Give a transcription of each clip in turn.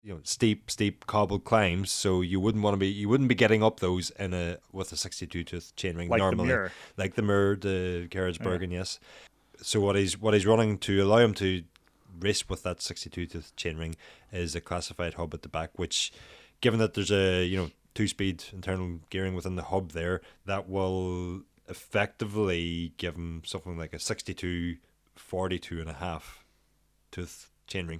steep cobbled climbs, so you wouldn't be getting up those with a 62 tooth chainring Like normally, the mirror. like the Mirror, the Gerhardsbergen, yes. So what he's running to allow him to race with that 62 tooth chainring is a classified hub at the back, which, given that there's a 2-speed internal gearing within the hub there, that will effectively give him something like a 62 42 and a half tooth chainring.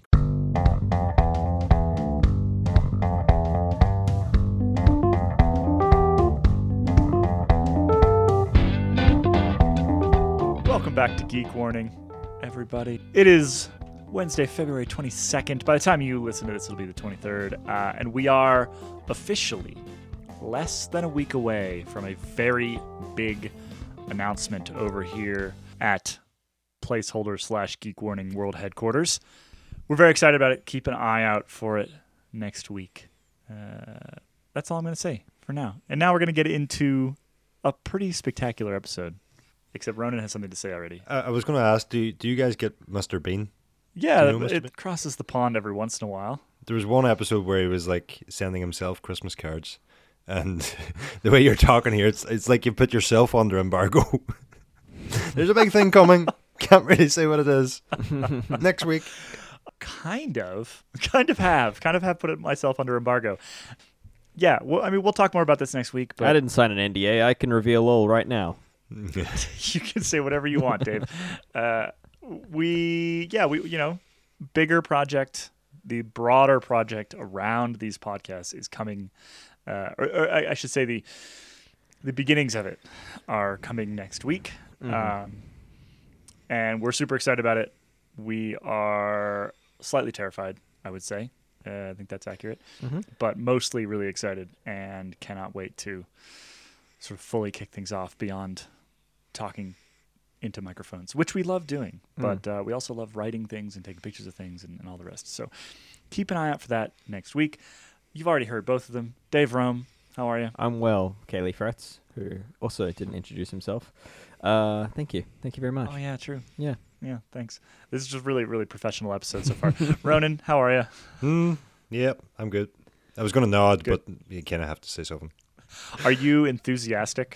Welcome back to Geek Warning, everybody. It is Wednesday, February 22nd. By the time you listen to this, it'll be the 23rd. And we are officially less than a week away from a very big announcement over here at placeholder / Geek Warning World Headquarters. We're very excited about it. Keep an eye out for it next week. That's all I'm going to say for now. And now we're going to get into a pretty spectacular episode. Except Ronan has something to say already. I was going to ask, do you guys get Mr. Bean? Yeah, Do you know Mr. Bean? it crosses the pond every once in a while. There was one episode where he was like sending himself Christmas cards, and the way you're talking here, it's like you put yourself under embargo. There's a big thing coming. Can't really say what it is. Next week. Kind of have put myself under embargo. Yeah, well, I mean, we'll talk more about this next week. But I didn't sign an NDA. I can reveal all right now. You can say whatever you want, Dave. We bigger project, the broader project around these podcasts is coming, or I should say the beginnings of it are coming next week. Mm-hmm. And we're super excited about it. We are slightly terrified, I would say. I think that's accurate. Mm-hmm. But mostly really excited and cannot wait to sort of fully kick things off beyond talking into microphones, which we love doing. But we also love writing things and taking pictures of things and all the rest. So keep an eye out for that next week. You've already heard both of them. Dave Rome, how are you? I'm well. Kaylee Fretz, who also didn't introduce himself. Thank you. Thank you very much. Oh, yeah, true. Yeah. Yeah, thanks. This is just really, really professional episode so far. Ronan, how are you? Yep, I'm good. I was going to nod, Good. but you kind of have to say something. Are you enthusiastic?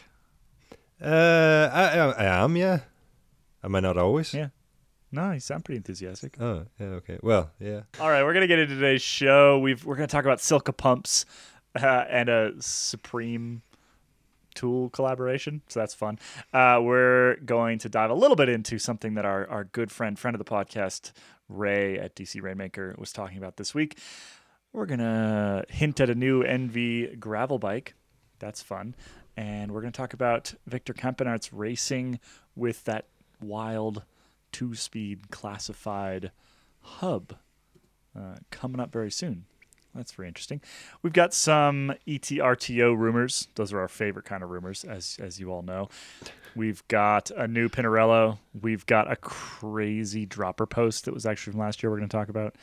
I am, yeah. Am I not always? Yeah. No, you sound pretty enthusiastic. Oh, yeah, okay. Well, yeah. All right, we're going to get into today's show. We're going to talk about Silka Pumps and a Supreme tool collaboration, so that's fun. We're going to dive a little bit into something that our good friend of the podcast, Ray at DC Rainmaker, was talking about this week. We're going to hint at a new NV gravel bike. That's fun. And we're going to talk about Victor Campenaerts racing with that wild 2-speed classified hub coming up very soon. That's very interesting. We've got some ETRTO rumors. Those are our favorite kind of rumors, as you all know. We've got a new Pinarello. We've got a crazy dropper post that was actually from last year we're going to talk about.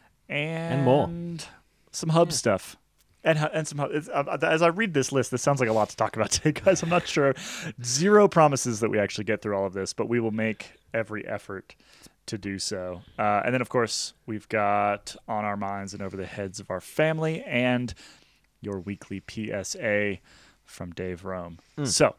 And more. Some hub stuff. And some as I read this list, this sounds like a lot to talk about today, guys. I'm not sure. Zero promises that we actually get through all of this, but we will make every effort to do so. And then, of course, we've got on our minds and over the heads of our family and your weekly PSA from Dave Rome. So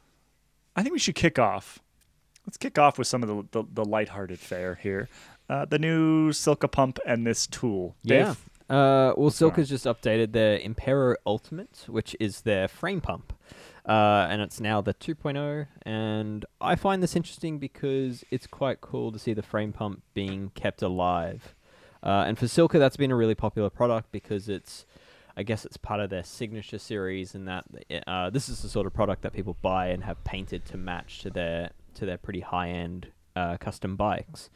I think we should kick off. Let's kick off with some of the lighthearted fare here. The new Silka Pump and this tool. Dave? Yeah. Well, Silka's just updated their Impero Ultimate, which is their frame pump. And it's now the 2.0, and I find this interesting because it's quite cool to see the frame pump being kept alive. And for Silka, that's been a really popular product because I guess it's part of their signature series, and that this is the sort of product that people buy and have painted to match to their pretty high-end custom bikes.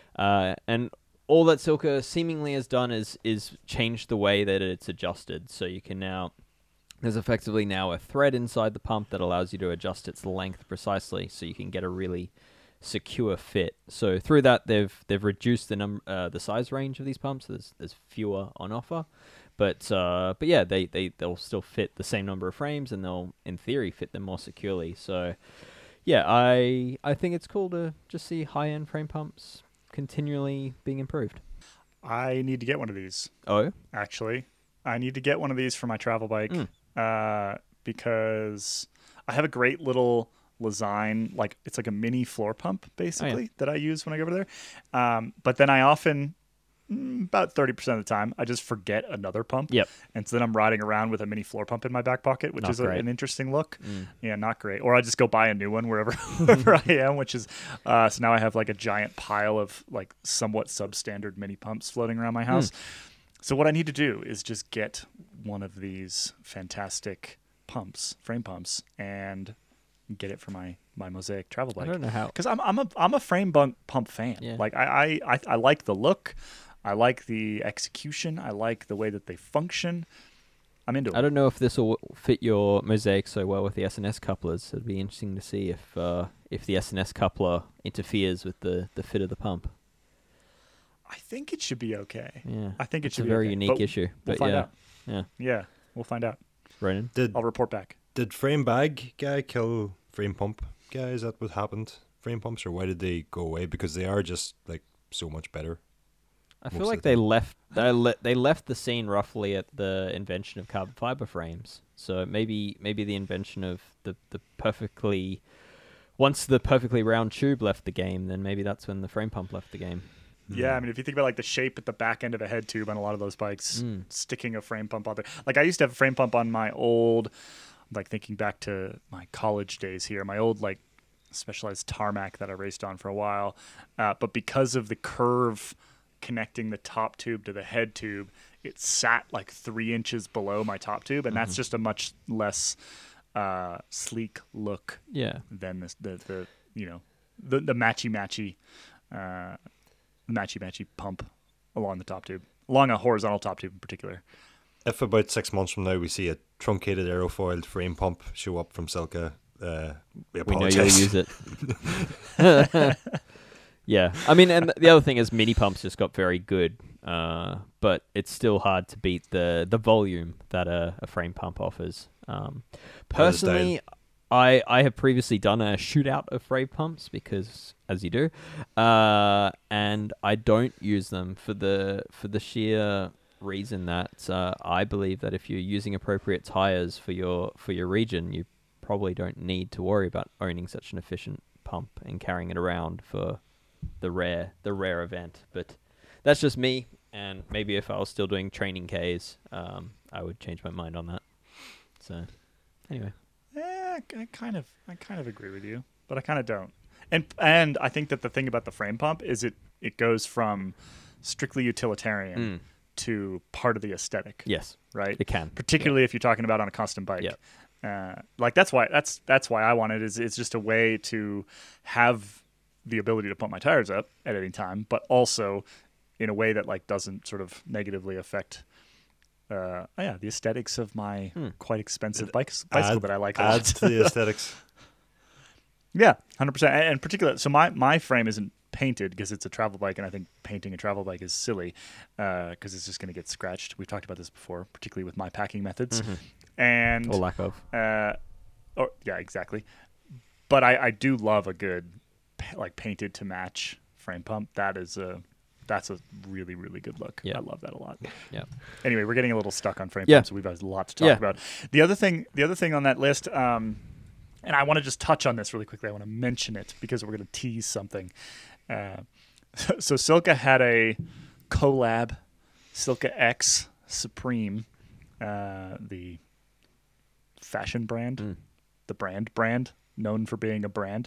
And all that Silka seemingly has done is changed the way that it's adjusted, so you can now. There's effectively now a thread inside the pump that allows you to adjust its length precisely, so you can get a really secure fit. So through that, they've reduced the size range of these pumps. There's fewer on offer, but yeah, they'll still fit the same number of frames, and they'll in theory fit them more securely. So yeah, I think it's cool to just see high end frame pumps continually being improved. I need to get one of these. Oh, Actually, I need to get one of these for my travel bike because I have a great little Lezyne, like it's like a mini floor pump basically that I use when I go over there. But then I often, about 30% of the time, I just forget another pump. Yep. And so then I'm riding around with a mini floor pump in my back pocket, which Not is great. an interesting look. Yeah, not great. Or I just go buy a new one wherever I am, which is so now I have like a giant pile of like somewhat substandard mini pumps floating around my house. So what I need to do is just get one of these fantastic pumps, frame pumps, and get it for my Mosaic travel bike. I don't know how. Because I'm a frame pump fan. Yeah. Like I like the look, I like the execution, I like the way that they function. I'm into it. I don't know if this will fit your Mosaic so well with the SNS couplers. It'd be interesting to see if the SNS coupler interferes with the fit of the pump. I think it should be okay. Yeah, I think it it's should a be very okay. unique But issue. We'll But find yeah, out. yeah, Yeah, we'll find out. Ronan. I'll report back. Did frame bag guy kill frame pump guy? Is that what happened? Frame pumps, or why did they go away? Because they are just like so much better. I feel most of like the they time. they left the scene roughly at the invention of carbon fiber frames. So maybe the invention of the perfectly once the perfectly round tube left the game, then maybe that's when the frame pump left the game. Yeah, I mean, if you think about like the shape at the back end of a head tube on a lot of those bikes, sticking a frame pump on there. Like I used to have a frame pump on my old, like thinking back to my college days here, my old like specialized tarmac that I raced on for a while. But because of the curve connecting the top tube to the head tube, it sat like 3 inches below my top tube, and that's just a much less sleek look Yeah. than the you know the matchy pump along the top tube, along a horizontal top tube in particular. If about 6 months from now we see a truncated aerofoiled frame pump show up from Silka, we We know apologize. you'll use it. Yeah, I mean, and the other thing is mini pumps just got very good, but it's still hard to beat the volume that a frame pump offers. Personally, I have previously done a shootout of frame pumps because, as you do, and I don't use them for the sheer reason that I believe that if you're using appropriate tires for your region, you probably don't need to worry about owning such an efficient pump and carrying it around for the rare event. But that's just me, and maybe if I was still doing training Ks, I would change my mind on that. So anyway, Yeah, I kind of agree with you, but I kind of don't. And I think that the thing about the frame pump is it goes from strictly utilitarian to part of the aesthetic. yes, Right. it can. Particularly if you're talking about on a custom bike. Yeah. Like that's why I want it. Is it's just a way to have the ability to pump my tires up at any time, but also in a way that like doesn't sort of negatively affect the aesthetics of my quite expensive bicycle that I like a lot. Adds to the aesthetics. Yeah, 100%. And particular, so my frame isn't painted because it's a travel bike, and I think painting a travel bike is silly because it's just going to get scratched. We've talked about this before, particularly with my packing methods, and Or lack of. yeah, exactly. But I do love a good like painted to match frame pump. That's a really, really good look. Yeah. I love that a lot. Yeah. Anyway, we're getting a little stuck on frame Yeah. pumps, so we've got a lot to talk Yeah. about. The other thing on that list, and I want to just touch on this really quickly. I want to mention it because we're going to tease something. So Silka had a collab, Silka X Supreme, the fashion brand, the brand known for being a brand.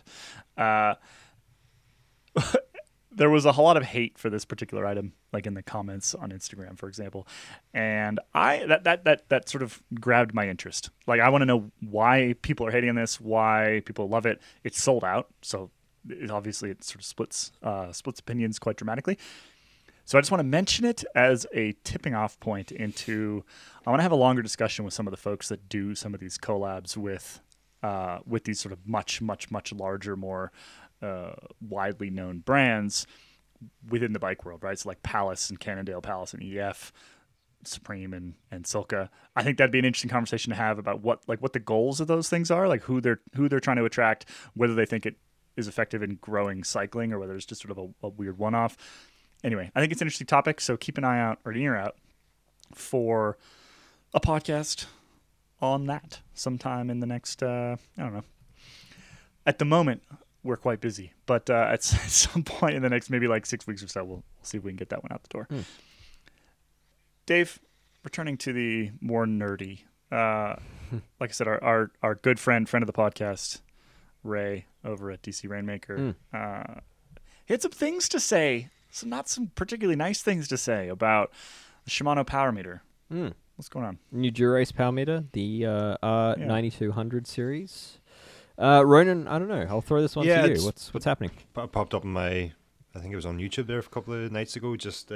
There was a whole lot of hate for this particular item, like in the comments on Instagram, for example, and that sort of grabbed my interest. Like, I want to know why people are hating on this, why people love it. It's sold out, so obviously it sort of splits opinions quite dramatically. So I just want to mention it as a tipping off point into. I want to have a longer discussion with some of the folks that do some of these collabs with these sort of much larger, more widely known brands within the bike world, right? So like Palace and Cannondale Palace and EF, Supreme and Silka. I think that'd be an interesting conversation to have about what the goals of those things are, like who they're trying to attract, whether they think it is effective in growing cycling or whether it's just sort of a weird one-off. anyway, I think it's an interesting topic. So keep an eye out or an ear out for a podcast on that sometime in the next, I don't know. At the moment, we're quite busy, but at some point in the next maybe like 6 weeks or so, we'll see if we can get that one out the door. Dave, returning to the more nerdy, like I said, our good friend of the podcast, Ray over at DC Rainmaker, he had some things to say, not some particularly nice things to say about the Shimano Power Meter. What's going on? New Dura-Ace Power Meter, the R9200 series. Ronan, I don't know. I'll throw this one to you. What's happening? Popped up in my, I think it was on YouTube there a couple of nights ago. Just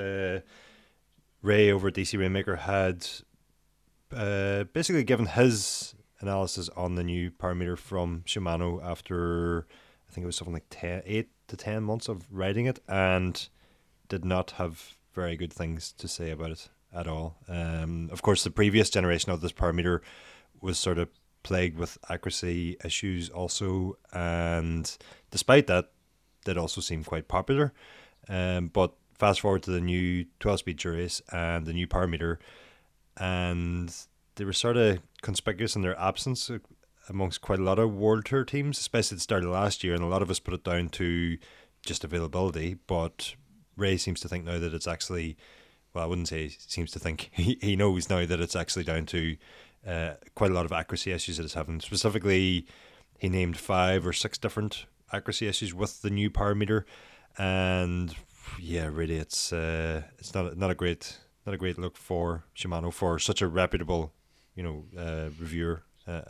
Ray over at DC Rainmaker had basically given his analysis on the new power meter from Shimano after, I think it was something like 8 to 10 months of riding it, and did not have very good things to say about it at all. Of course, the previous generation of this power meter was sort of plagued with accuracy issues also, and despite that, did also seem quite popular. But fast forward to the new 12-speed Dura-Ace and the new power meter, and they were sort of conspicuous in their absence amongst quite a lot of World Tour teams, especially at the start of last year, and a lot of us put it down to just availability. But Ray seems to think now that it's actually, well, I wouldn't say he seems to think, he knows now that it's actually down to quite a lot of accuracy issues that it's having. Specifically, he named 5 or 6 different accuracy issues with the new power meter, and yeah, really, it's not a great look for Shimano, for such a reputable, reviewer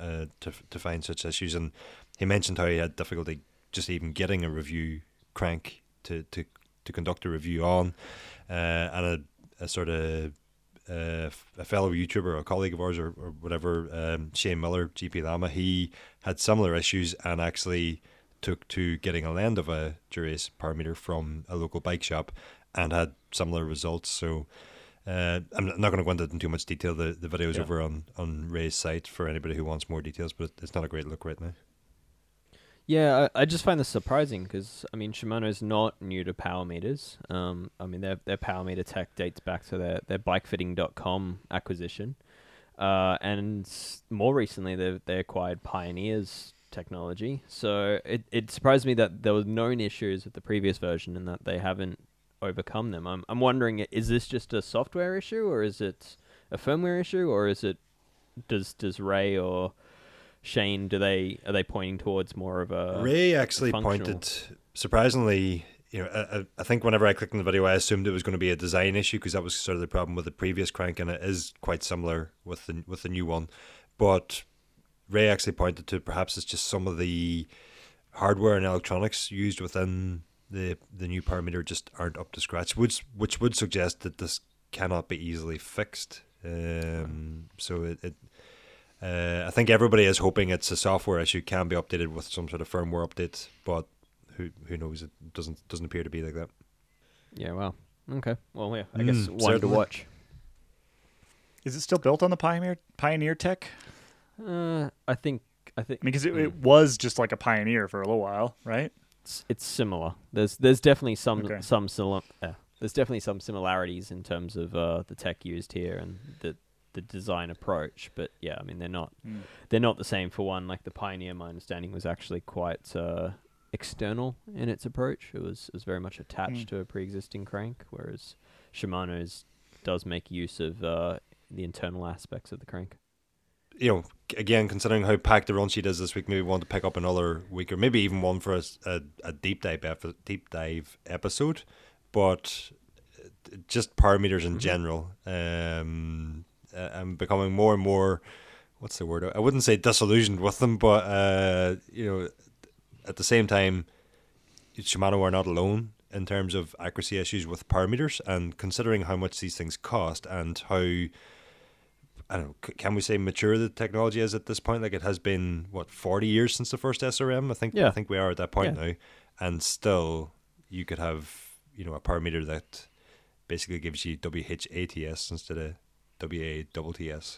to find such issues. And he mentioned how he had difficulty just even getting a review crank to conduct a review on, and a sort of a fellow YouTuber, a colleague of ours or whatever, Shane Miller, GP Lama, he had similar issues and actually took to getting a lend of a Dura-Ace power meter from a local bike shop and had similar results. So I'm not going to go into it in too much detail. The video is over on Ray's site for anybody who wants more details, but it's not a great look right now. Yeah, I just find this surprising because, I mean, Shimano's not new to power meters. I mean, their power meter tech dates back to their bikefitting.com acquisition. And more recently, they acquired Pioneer's technology. So it surprised me that there were known issues with the previous version and that they haven't overcome them. I'm wondering, is this just a software issue, or is it a firmware issue, or is it does Ray or Shane, are they pointing towards more of a Ray actually pointed, surprisingly, I think whenever I clicked on the video, I assumed it was going to be a design issue because that was sort of the problem with the previous crank, and it is quite similar with the new one. But Ray actually pointed to perhaps it's just some of the hardware and electronics used within the new power meter just aren't up to scratch, which would suggest that this cannot be easily fixed. So I think everybody is hoping it's a software issue, can be updated with some sort of firmware update, but who knows? It doesn't appear to be like that. Yeah, wow. Okay. Well, yeah, I guess one to watch. Is it still built on the Pioneer tech? I think. Because it was just like a Pioneer for a little while, right? It's similar. There's definitely some there's definitely some similarities in terms of the tech used here and the design approach. But yeah, I mean they're not the same. For one, like the Pioneer, my understanding was actually quite external in its approach. It was very much attached to a pre-existing crank, whereas Shimano's does make use of the internal aspects of the crank. Again, considering how packed the run sheet is this week, maybe we want to pick up another week, or maybe even one for a deep dive episode. But just power meters in general, I'm becoming more and more, what's the word? I wouldn't say disillusioned with them, but at the same time, Shimano are not alone in terms of accuracy issues with power meters, and considering how much these things cost and how, I don't know, can we say mature the technology is at this point? Like, it has been 40 years since the first SRM. I think we are at that point now, and still you could have a power meter that basically gives you WHATS instead of WATTS.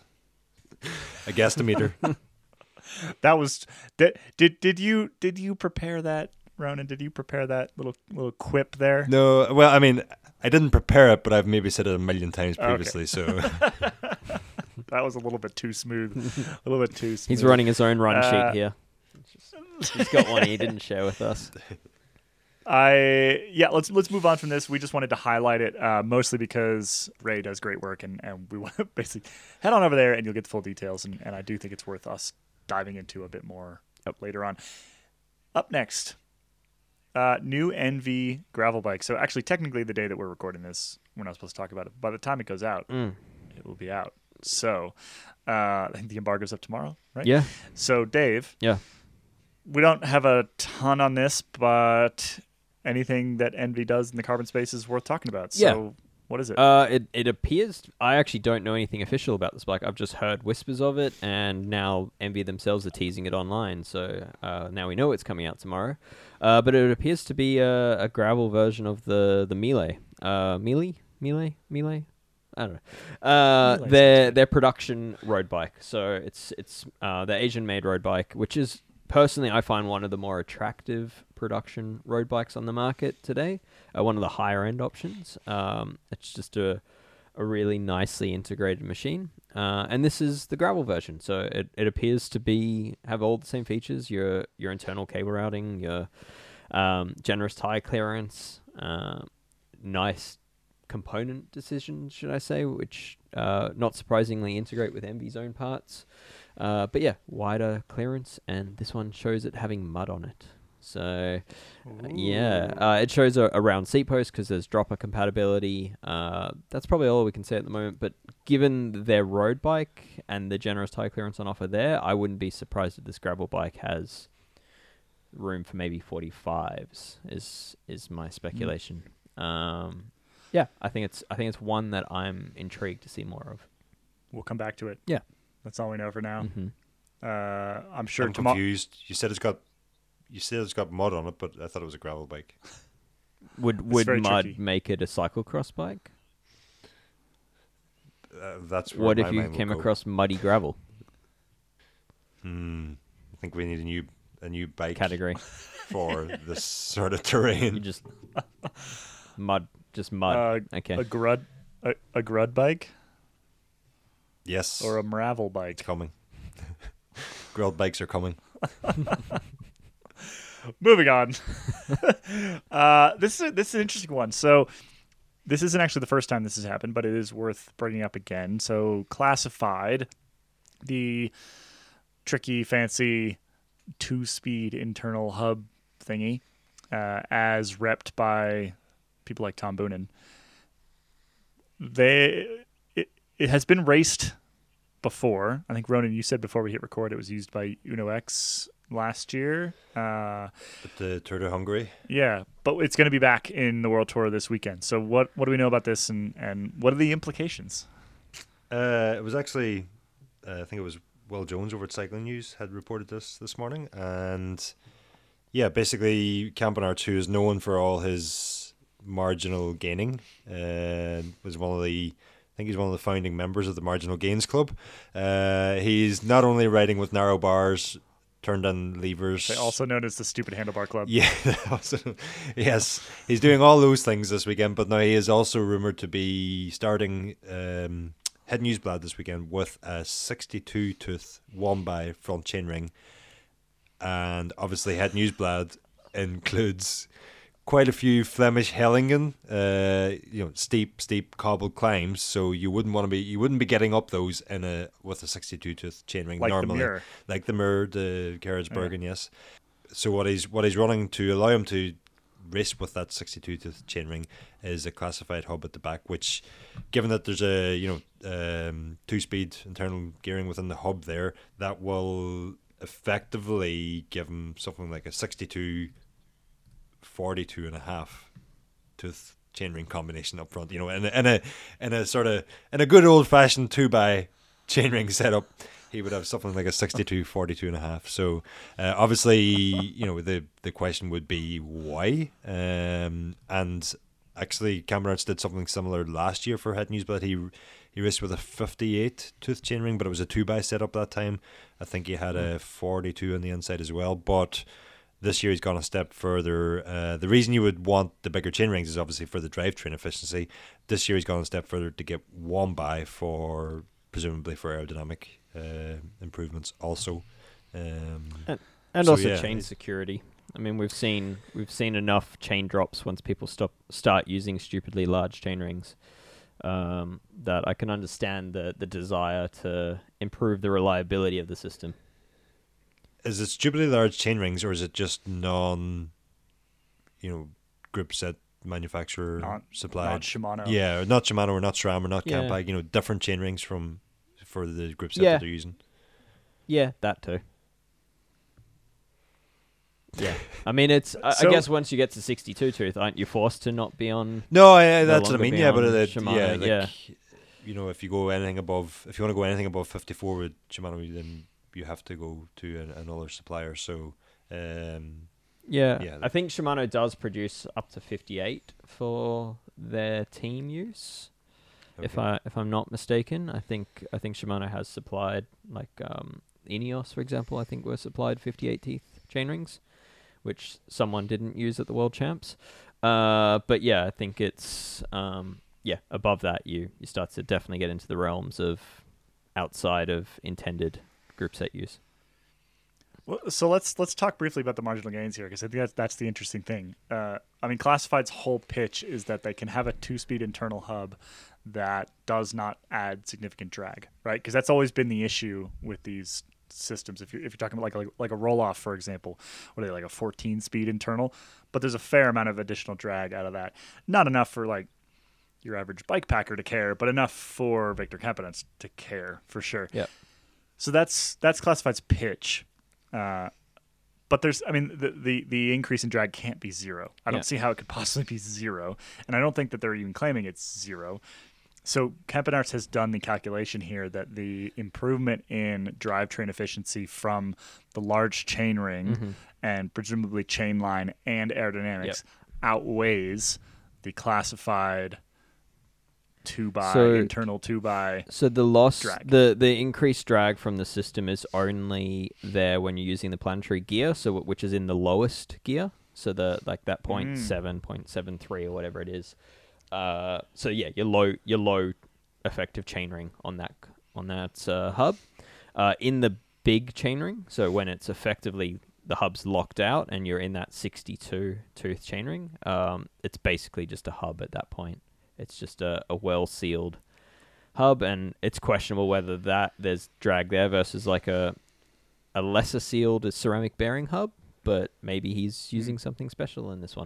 A guesstimeter. That was did you prepare that, Ronan? Did you prepare that little quip there? No, well, I mean, I didn't prepare it, but I've maybe said it a million times previously. Okay. So That was a little bit too smooth. A little bit too smooth. He's running his own run sheet here. He's got one he didn't share with us. Let's move on from this. We just wanted to highlight it mostly because Ray does great work, and we want to basically head on over there and you'll get the full details. And I do think it's worth us diving into a bit more later on. Up next, new NV gravel bike. So actually, technically, the day that we're recording this, we're not supposed to talk about it. By the time it goes out, it will be out. So I think the embargo's up tomorrow, right? Yeah. So Dave, Yeah. we don't have a ton on this, but anything that Envy does in the carbon space is worth talking about. So what is it? It appears, I actually don't know anything official about this bike. I've just heard whispers of it, and now Envy themselves are teasing it online. So now we know it's coming out tomorrow. But it appears to be a gravel version of the Melee. Melee? I don't know. Their production road bike. So it's the Asian-made road bike, which is personally I find one of the more attractive production road bikes on the market today. One of the higher end options. It's just a really nicely integrated machine. And this is the gravel version. So it appears to have all the same features. Your internal cable routing, your generous tire clearance, nice component decisions, should I say, which not surprisingly integrate with Envy's own parts. But yeah, wider clearance, and this one shows it having mud on it. So it shows a round seat post because there's dropper compatibility. That's probably all we can say at the moment, but given their road bike and the generous tire clearance on offer there, I wouldn't be surprised if this gravel bike has room for maybe 45s is my speculation. Yeah, I think it's one that I'm intrigued to see more of. We'll come back to it. Yeah. That's all we know for now. Mm-hmm. I'm sure I'm tomorrow. confused. You said it's got mud on it, but I thought it was a gravel bike. Would very mud tricky. make it a cyclocross bike? That's where What my if you mind will came go. across muddy gravel I think we need a new bike category? for this sort of You terrain. just mud. Okay. A grud bike Yes, or a Maravel it's bike. coming. Grilled bikes are coming. Moving on. This is an interesting one. So this isn't actually the first time this has happened, but it is worth bringing up again. So Classified, the tricky, fancy 2-speed internal hub thingy, as repped by people like Tom Boonen. It has been raced before. I think, Ronan, you said before we hit record it was used by Uno X last year. At the Tour de Hungary. Yeah, but it's going to be back in the World Tour this weekend. So what do we know about this, and what are the implications? It was actually, I think it was Will Jones over at Cycling News had reported this morning, and yeah, basically Campen R2 is known for all his marginal gaining. Was one of the, I think he's one of the founding members of the Marginal Gains Club. He's not only riding with narrow bars, turned on levers. Also known as the Stupid Handlebar Club. Yeah, also, yes, he's doing all those things this weekend, but now he is also rumoured to be starting Het Nieuwsblad this weekend with a 62-tooth one-by front chainring. And obviously Het Nieuwsblad includes quite a few Flemish hellingen, steep cobbled climbs. So you wouldn't be getting up those with a 62-tooth chainring Like normally, the Muir. like the Muir, the Gerardsbergen, yes. So what he's running to allow him to race with that 62-tooth chainring is a classified hub at the back, which, given that there's a 2-speed internal gearing within the hub there, that will effectively give him something like a 42 and a half tooth chainring combination up front, in a good old fashioned 2x chainring setup. He would have something like a 62, 42 and a half. So obviously, the question would be why. And actually, Cameron did something similar last year for Het Nieuwsblad. He raced with a 58 tooth chainring, but it was a 2x setup that time. I think he had a 42 on the inside as well. But This year he's gone a step further. The reason you would want the bigger chain rings is obviously for the drivetrain efficiency. This year he's gone a step further to get one by for presumably for aerodynamic improvements also. And So, also yeah, chain it- security. I mean, we've seen enough chain drops once people start using stupidly large chain rings. That I can understand the desire to improve the reliability of the system. Is it stupidly large chain rings, or is it just group set manufacturer Not supplied? Shimano. Yeah, or not Shimano, or not SRAM, or not Yeah. Campag. Different chain rings for the group set Yeah. that they're using. Yeah, that too. Yeah, I mean, I So- guess once you get to 62 tooth, aren't you forced to not be on? No, No that's what I longer mean. be Yeah, but on yeah, Shimano, like, if you go anything above, if you want to go anything above 54 with Shimano, then you have to go to another supplier. So, Yeah, Yeah, I think Shimano does produce up to 58 for their team use. If I'm not mistaken, I think Shimano has supplied Ineos, for example. I think were supplied 58 teeth chain rings, which someone didn't use at the World Champs. But yeah, I think it's above that you start to definitely get into the realms of outside of intended group set use. Well, so let's talk briefly about the marginal gains here, because I think that's the interesting thing. I mean, Classified's whole pitch is that they can have a 2-speed internal hub that does not add significant drag, right? Because that's always been the issue with these systems. If you're talking about like a roll-off, for example, what are they, like a 14-speed internal? But there's a fair amount of additional drag out of that. Not enough for like your average bike packer to care, but enough for Victor Campenaerts to care for sure. Yeah. So that's Classified's pitch. But there's, I mean, the increase in drag can't be zero. I don't see how it could possibly be zero, and I don't think that they're even claiming it's zero. So Campenaerts has done the calculation here that the improvement in drivetrain efficiency from the large chain ring and presumably chain line and aerodynamics outweighs the Classified 2x internal 2x. So the loss, drag. the increased drag from the system is only there when you're using the planetary gear, so which is in the lowest gear. So the that 0.7, 0.73 or whatever it is. So yeah, your low effective chainring on that hub. In the big chainring, so when it's effectively the hub's locked out and you're in that 62 tooth chainring, it's basically just a hub at that point. It's just a well-sealed hub, and it's questionable whether there's drag there versus like a lesser sealed ceramic bearing hub, but maybe he's using something special in this one.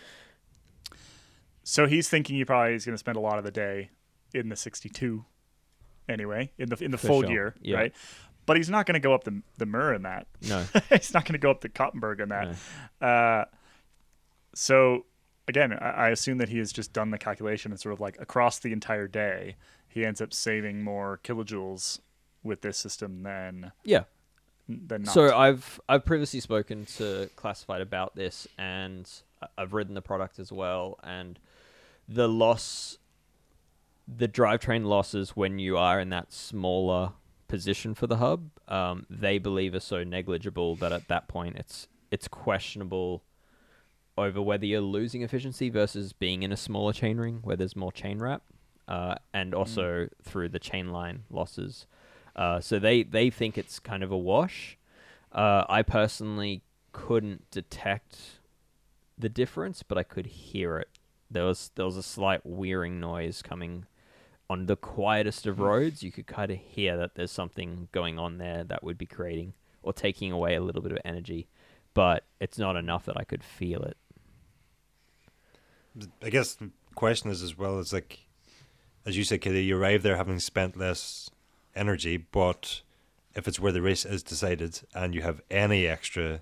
So he's thinking he probably is going to spend a lot of the day in the 62 anyway, in the For full sure, gear, yeah. right? But he's not going to go up the Mur in that. No. He's not going to go up the Kottenberg in that. No. So again, I assume that he has just done the calculation and sort of like across the entire day, he ends up saving more kilojoules with this system than not. So I've previously spoken to Classified about this, and I've ridden the product as well, and the drivetrain losses when you are in that smaller position for the hub, they believe are so negligible that at that point it's questionable over whether you're losing efficiency versus being in a smaller chainring where there's more chain wrap, and also through the chain line losses. So they think it's kind of a wash. I personally couldn't detect the difference, but I could hear it. There was a slight whirring noise coming on the quietest of roads. You could kind of hear that there's something going on there that would be creating or taking away a little bit of energy, but it's not enough that I could feel it. I guess the question is as well, is like, as you said, Kitty, you arrive there having spent less energy, but if it's where the race is decided and you have any extra,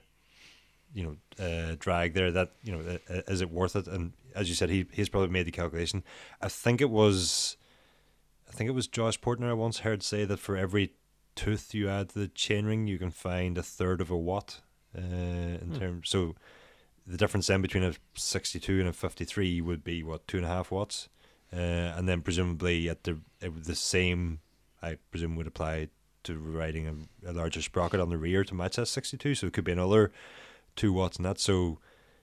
drag there, that, is it worth it? And as you said, he's probably made the calculation. I think it was Josh Portner I once heard say that for every tooth you add to the chainring, you can find a third of a watt in terms. So the difference then between a 62 and a 53 would be 2.5 watts, and then presumably the same, I presume, would apply to riding a larger sprocket on the rear to match that 62. So it could be another 2 watts in that. So,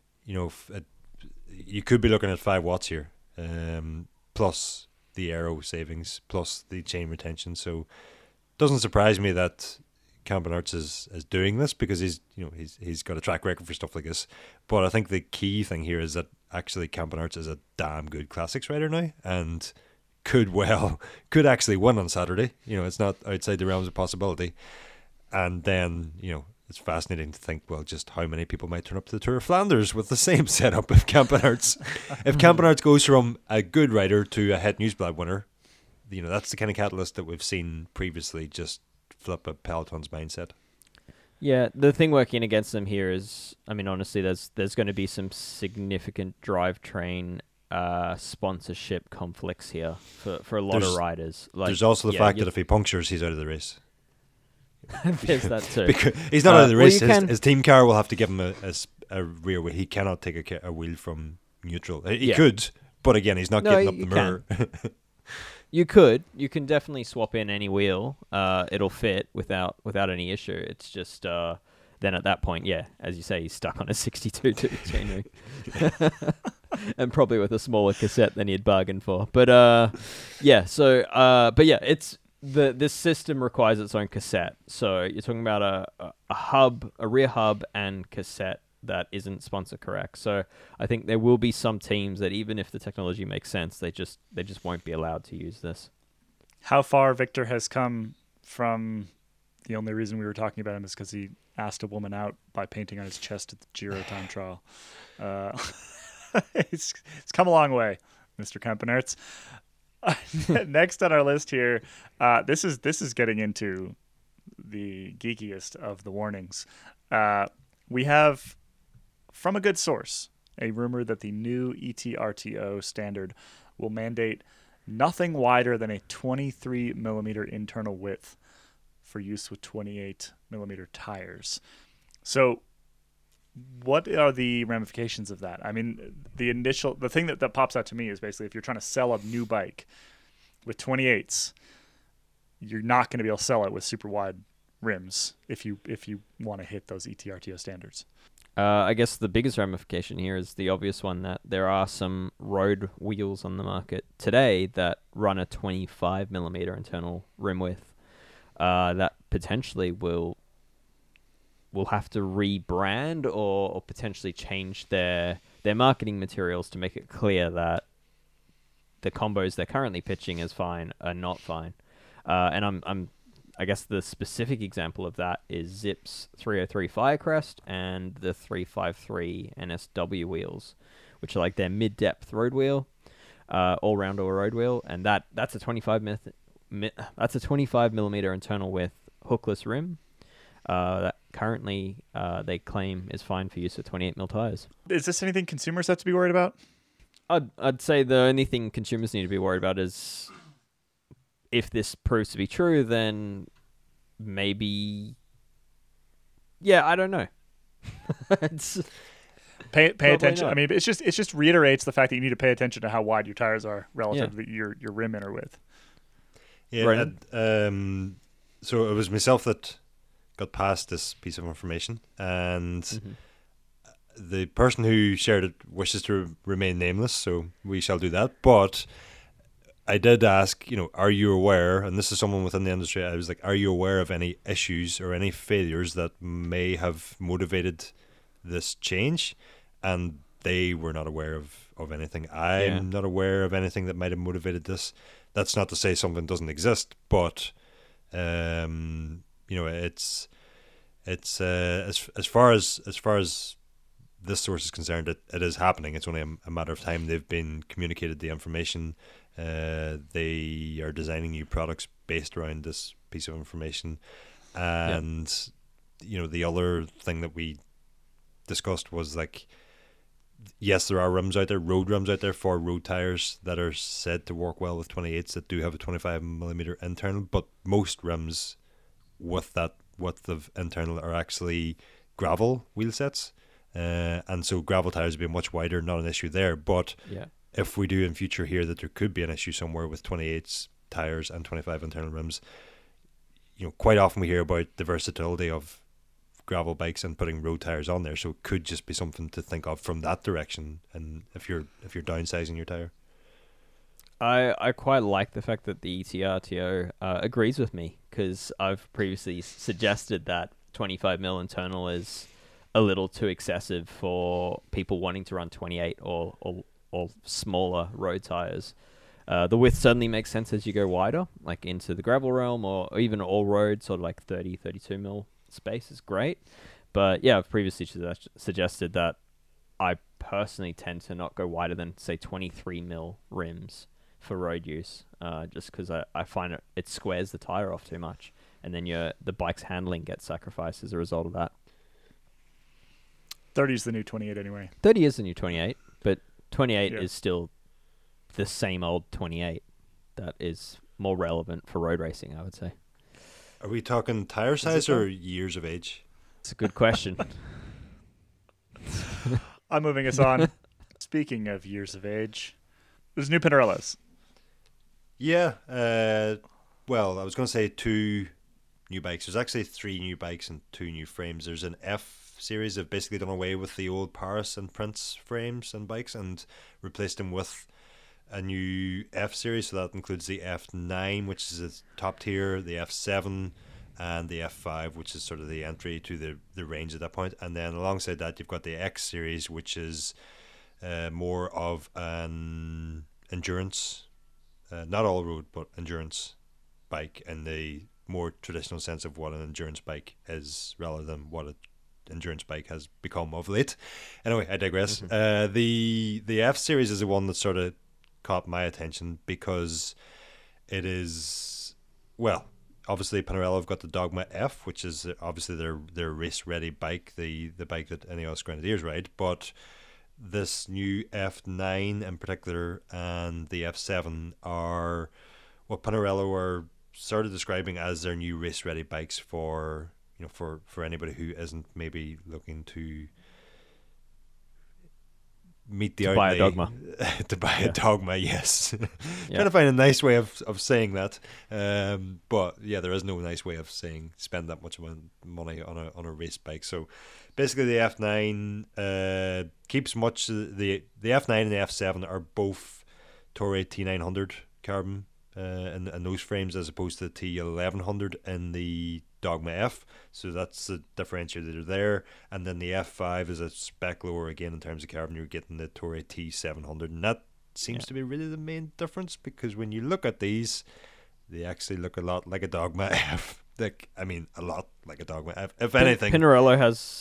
you could be looking at 5 watts here, plus the aero savings, plus the chain retention. So, doesn't surprise me that Campen Arts is doing this, because he's got a track record for stuff like this. But I think the key thing here is that actually Campen Arts is a damn good classics rider now, and could actually win on Saturday. It's not outside the realms of possibility. And then, it's fascinating to think, well, just how many people might turn up to the Tour of Flanders with the same setup if Campen Arts if Campen Arts goes from a good rider to a Het Nieuwsblad winner. That's the kind of catalyst that we've seen previously just flip a peloton's mindset. Yeah, the thing working against them here is, honestly, there's going to be some significant drivetrain sponsorship conflicts here for a lot of riders. There's also the fact that if he punctures, he's out of the race. There's that too. Because he's not out of the race. His team car will have to give him a rear wheel. He cannot take a wheel from neutral. He could, but again, he's not getting up the mirror. You can definitely swap in any wheel. It'll fit without any issue. It's just then at that point, as you say, he's stuck on a 62 to chainring, and probably with a smaller cassette than he'd bargained for. But it's this system requires its own cassette. So you're talking about a rear hub and cassette that isn't sponsor correct. So I think there will be some teams that, even if the technology makes sense, they just won't be allowed to use this. How far Victor has come from the only reason we were talking about him is because he asked a woman out by painting on his chest at the Giro time trial. It's come a long way, Mr. Campen Arts. Next on our list here, this is getting into the geekiest of the warnings. We have, from a good source, a rumor that the new ETRTO standard will mandate nothing wider than a 23 millimeter internal width for use with 28 millimeter tires. So what are the ramifications of that? The thing that pops out to me is basically, if you're trying to sell a new bike with 28s, you're not going to be able to sell it with super wide rims if you want to hit those ETRTO standards. I guess the biggest ramification here is the obvious one, that there are some road wheels on the market today that run a 25 millimeter internal rim width that potentially will have to rebrand or potentially change their marketing materials to make it clear that the combos they're currently pitching as fine are not fine. And I guess the specific example of that is Zip's 303 Firecrest and the 353 NSW wheels, which are like their mid-depth road wheel, all-round or road wheel, and that's a 25 millimeter internal width hookless rim. That currently they claim is fine for use with 28 mil tires. Is this anything consumers have to be worried about? I'd say the only thing consumers need to be worried about is, if this proves to be true, then maybe, I don't know. Pay attention. Not. It just reiterates the fact that you need to pay attention to how wide your tires are relative to your rim inner width. Yeah. Right. So it was myself that got past this piece of information, and the person who shared it wishes to remain nameless, so we shall do that. But I did ask, are you aware, and this is someone within the industry, I was like, are you aware of any issues or any failures that may have motivated this change? And they were not aware of anything. I'm not aware of anything that might have motivated this. That's not to say something doesn't exist, but it's as far as this source is concerned, it is happening. It's only a matter of time. They've been communicated the information. They are designing new products based around this piece of information. And the other thing that we discussed was, like, yes, there are rims out there, road rims out there for road tires that are said to work well with 28s that do have a 25 millimeter internal, but most rims with that width of internal are actually gravel wheel sets, and so gravel tires would be much wider, not an issue there. But if we do in future hear that there could be an issue somewhere with 28s tires and 25 internal rims, quite often we hear about the versatility of gravel bikes and putting road tires on there, so it could just be something to think of from that direction. And if you're downsizing your tire, I quite like the fact that the ETRTO agrees with me, because I've previously suggested that 25mm internal is a little too excessive for people wanting to run 28 or smaller road tires. The width certainly makes sense as you go wider, like into the gravel realm or even all roads, sort of like 32mm space is great. But yeah, I've previously suggested that I personally tend to not go wider than, say, 23mm rims for road use, just because I find it squares the tire off too much, and then the bike's handling gets sacrificed as a result of that. 30 is the new 28 anyway. 30 is the new 28, but 28 is still the same old 28 that is more relevant for road racing, I would say. Are we talking tire size or years of age? It's a good question. I'm moving us on. Speaking of years of age, there's new Pinarellos. Yeah, well, I was going to say 2 new bikes. There's actually 3 new bikes and 2 new frames. There's an F series. They've basically done away with the old Paris and Prince frames and bikes and replaced them with a new F series. So that includes the F9, which is a top tier, the F7, and the F5, which is sort of the entry to the range at that point. And then alongside that, you've got the X series, which is more of an endurance, not all road, but endurance bike in the more traditional sense of what an endurance bike is, rather than what an endurance bike has become of late. Anyway, I digress. Mm-hmm. The F series is the one that sort of caught my attention because it is, well, obviously Pinarello have got the Dogma F, which is obviously their race ready bike, the bike that Ineos Grenadiers ride, but this new F9 in particular and the F7 are what Pinarello are sort of describing as their new race ready bikes for, you know, for anybody who isn't maybe looking to meet the buy a Dogma. To buy a Dogma, yes. Trying to find a nice way of saying that, but yeah, there is no nice way of saying spend that much money on a race bike. So basically the F9 keeps much the F9 and the F7 are both Toray T900 carbon in those frames, as opposed to the T1100 in the Dogma F, so that's the differentiator there. And then the F5 is a spec lower again in terms of carbon. You're getting the Toray T700, and that seems to be really the main difference, because when you look at these, they actually look a lot like a Dogma F. A lot like a Dogma F. If anything, Pinarello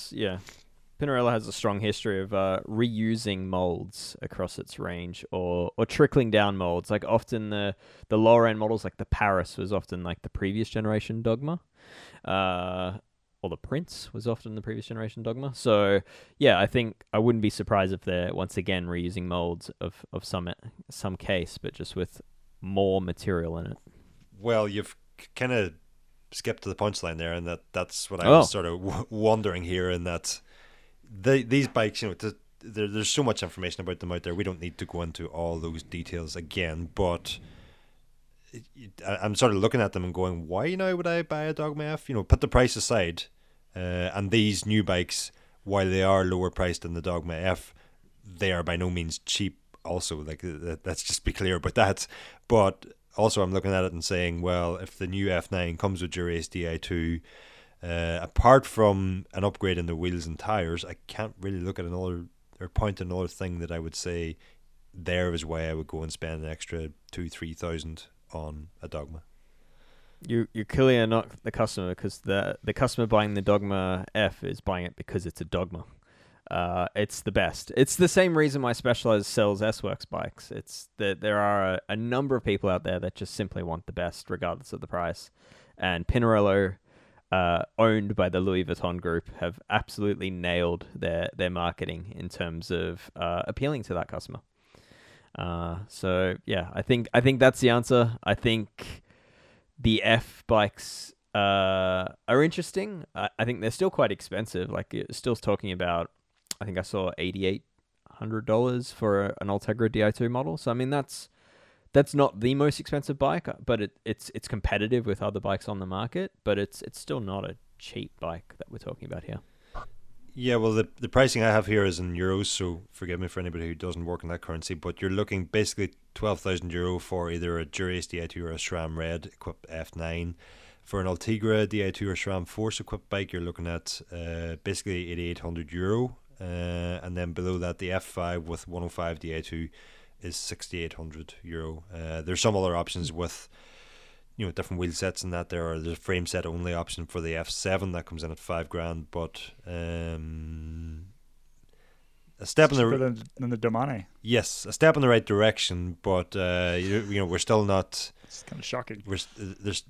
has a strong history of reusing molds across its range, or trickling down molds. Like often the lower end models, like the Paris, was often like the previous generation Dogma, or the Prince was often the previous generation Dogma. So yeah, I think I wouldn't be surprised if they're once again reusing molds of some case, but just with more material in it. Well, you've kind of skipped to the punchline there, and that's what I was sort of wondering here, in that these bikes, you know, there's so much information about them out there. We don't need to go into all those details again, but I'm sort of looking at them and going, why now would I buy a Dogma F? You know, put the price aside, and these new bikes, while they are lower priced than the Dogma F, they are by no means cheap also. Like, let's just be clear about that. But also I'm looking at it and saying, well, if the new F9 comes with Dura-Ace Di2, apart from an upgrade in the wheels and tires, I can't really look at point another thing that I would say there is why I would go and spend an extra 2,000-3,000 on a Dogma. You clearly are not the customer, because the customer buying the Dogma F is buying it because it's a Dogma. It's the best. It's the same reason why Specialized sells S-Works bikes. It's that there are a number of people out there that just simply want the best regardless of the price. And Pinarello, owned by the Louis Vuitton Group, have absolutely nailed their marketing in terms of appealing to that customer. So yeah, I think that's the answer. I think the F bikes are interesting. I think they're still quite expensive. Like, it's still talking about, I think I saw $8,800 for an Ultegra Di2 model. So I mean, that's not the most expensive bike, but it's competitive with other bikes on the market. But it's still not a cheap bike that we're talking about here? Yeah, well, the pricing I have here is in euros, so forgive me for anybody who doesn't work in that currency, but you're looking basically €12,000 for either a Dura-Ace Di2 or a SRAM Red equipped F9. For an Ultegra Di2 or SRAM Force equipped bike, you're looking at basically €8,800. And then below that, the F5 with 105 Di2 is €6,800. There's some other options with different wheel sets and that. There's a frame set only option for the F7 that comes in at $5,000, but a step in cheaper than the Domane. Yes, a step in the right direction, but we're still not. It's kind of shocking. There's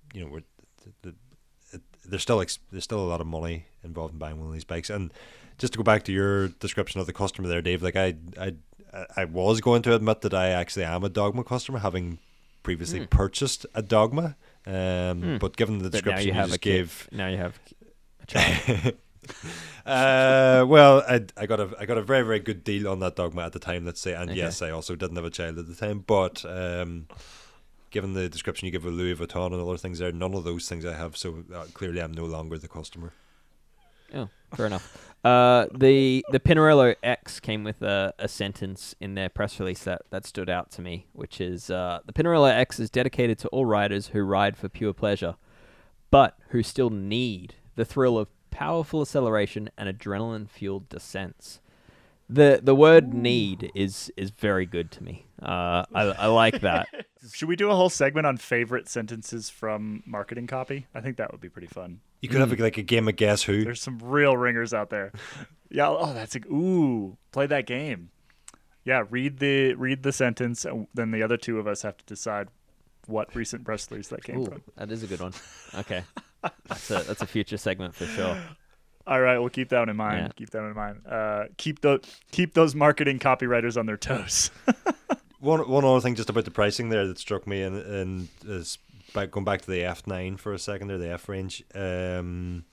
still a lot of money involved in buying one of these bikes. And just to go back to your description of the customer there, Dave, like I was going to admit that I actually am a Dogma customer, having previously purchased a Dogma, but given the description you just gave, now you have a child. Well, I got a very, very good deal on that Dogma at the time, let's say, and okay. Yes, I also didn't have a child at the time, but given the description you give of Louis Vuitton and other things there, none of those things I have, so clearly I'm no longer the customer. Oh, fair enough. The Pinarello X came with a sentence in their press release that stood out to me, which is, the Pinarello X is dedicated to all riders who ride for pure pleasure, but who still need the thrill of powerful acceleration and adrenaline-fueled descents. The word "need" is very good to me. I like that. Should we do a whole segment on favorite sentences from marketing copy? I think that would be pretty fun. You could have like a game of Guess Who. There's some real ringers out there. Yeah. Oh, play that game. Yeah. Read the sentence, and then the other two of us have to decide what recent press release that came from. That is a good one. Okay, that's a future segment for sure. All right, we'll keep that one in mind. Yeah. Keep that one in mind. Keep those marketing copywriters on their toes. One other thing just about the pricing there that struck me, and is going back to the F9 for a second there, the F range. The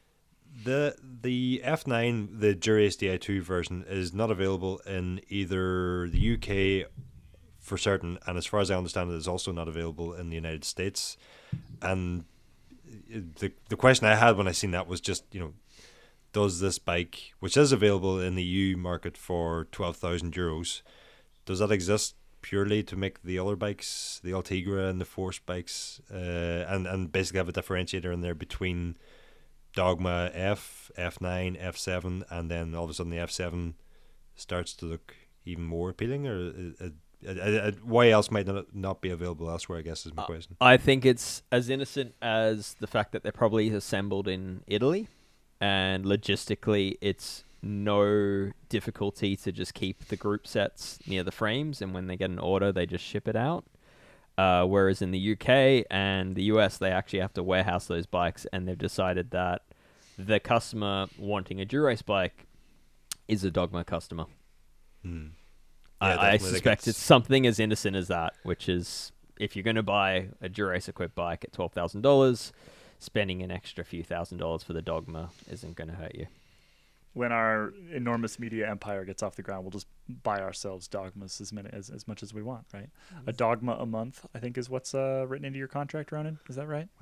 F9, the Dura-Ace Di2 version, is not available in either the UK for certain, and as far as I understand it, is also not available in the United States. And the question I had when I seen that was just, does this bike, which is available in the EU market for €12,000, does that exist purely to make the other bikes, the Ultegra and the Force bikes, and basically have a differentiator in there between Dogma F, F9, F7, and then all of a sudden the F7 starts to look even more appealing? Or why else might not be available elsewhere, I guess, is my question. I think it's as innocent as the fact that they're probably assembled in Italy, and logistically it's no difficulty to just keep the group sets near the frames, and when they get an order they just ship it out, whereas in the UK and the US they actually have to warehouse those bikes, and they've decided that the customer wanting a Dura-Ace bike is a Dogma customer. Yeah, I suspect it's something as innocent as that, which is, if you're going to buy a Dura-Ace equipped bike at $12,000, spending an extra few $1,000s for the Dogma isn't going to hurt you. When our enormous media empire gets off the ground, we'll just buy ourselves Dogmas as much as we want, right? A Dogma a month, I think, is what's written into your contract, Ronan. Is that right?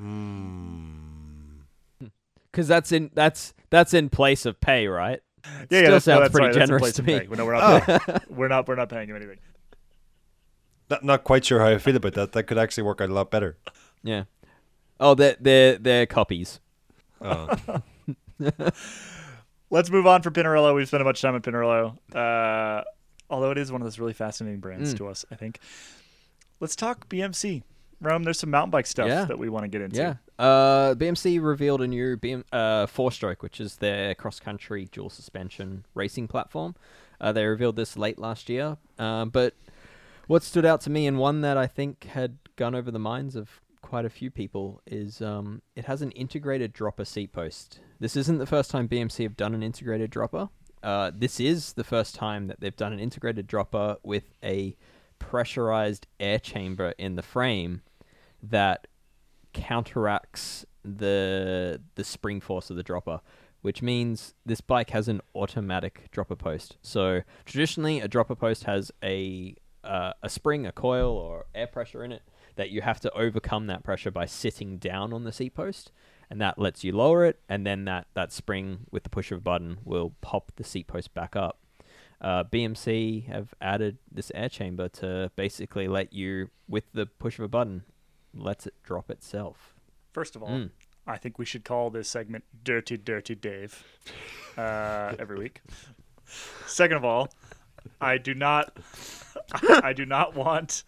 Because that's in place of pay, right? Yeah, Still sounds that's pretty right. generous to me. No, we're not. We're not paying you anything. Not quite sure how I feel about that. That could actually work out a lot better. Yeah. Oh, they're copies. Oh. Let's move on from Pinarello. We've spent a bunch of time on Pinarello, although it is one of those really fascinating brands to us, I think. Let's talk BMC. Rome, there's some mountain bike stuff that we want to get into. Yeah. BMC revealed a new four-stroke, which is their cross-country dual suspension racing platform. They revealed this late last year. But what stood out to me, and one that I think had gone over the minds of quite a few people, is it has an integrated dropper seat post. This isn't the first time BMC have done an integrated dropper. This is the first time that they've done an integrated dropper with a pressurized air chamber in the frame that counteracts the spring force of the dropper, which means this bike has an automatic dropper post. So traditionally, a dropper post has a spring, a coil, or air pressure in it that you have to overcome that pressure by sitting down on the seat post. and that lets you lower it, and then that spring with the push of a button will pop the seat post back up. BMC have added this air chamber to basically let you, with the push of a button, lets it drop itself. First of all, I think we should call this segment Dirty Dirty Dave every week. Second of all, I do not want.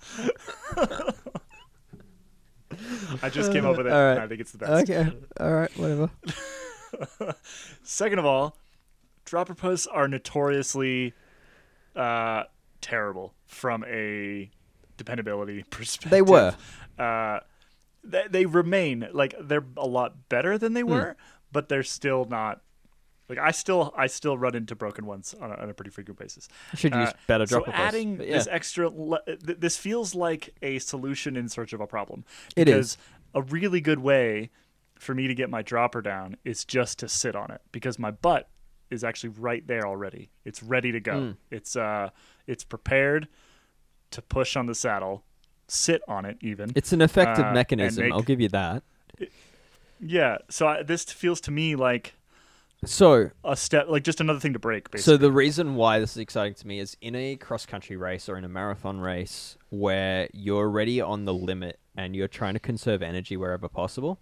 I just came up with it, All right. and I think it's the best. Okay, all right, whatever. Second of all, dropper posts are notoriously terrible from a dependability perspective. They were. They remain like they're a lot better than they were, but they're still not. Like I still run into broken ones on a pretty frequent basis. You should use better dropper So posts. adding but yeah. this extra, this feels like a solution in search of a problem. It Because is. a really good way for me to get my dropper down is just to sit on it, because my butt is actually right there already. It's ready to go. It's prepared to push on the saddle, sit on it even. It's an effective and mechanism. make- I'll give you that. Yeah. So this feels to me like So, a step, like just another thing to break. Basically. so the reason why this is exciting to me is in a cross-country race or in a marathon race where you're already on the limit and you're trying to conserve energy wherever possible,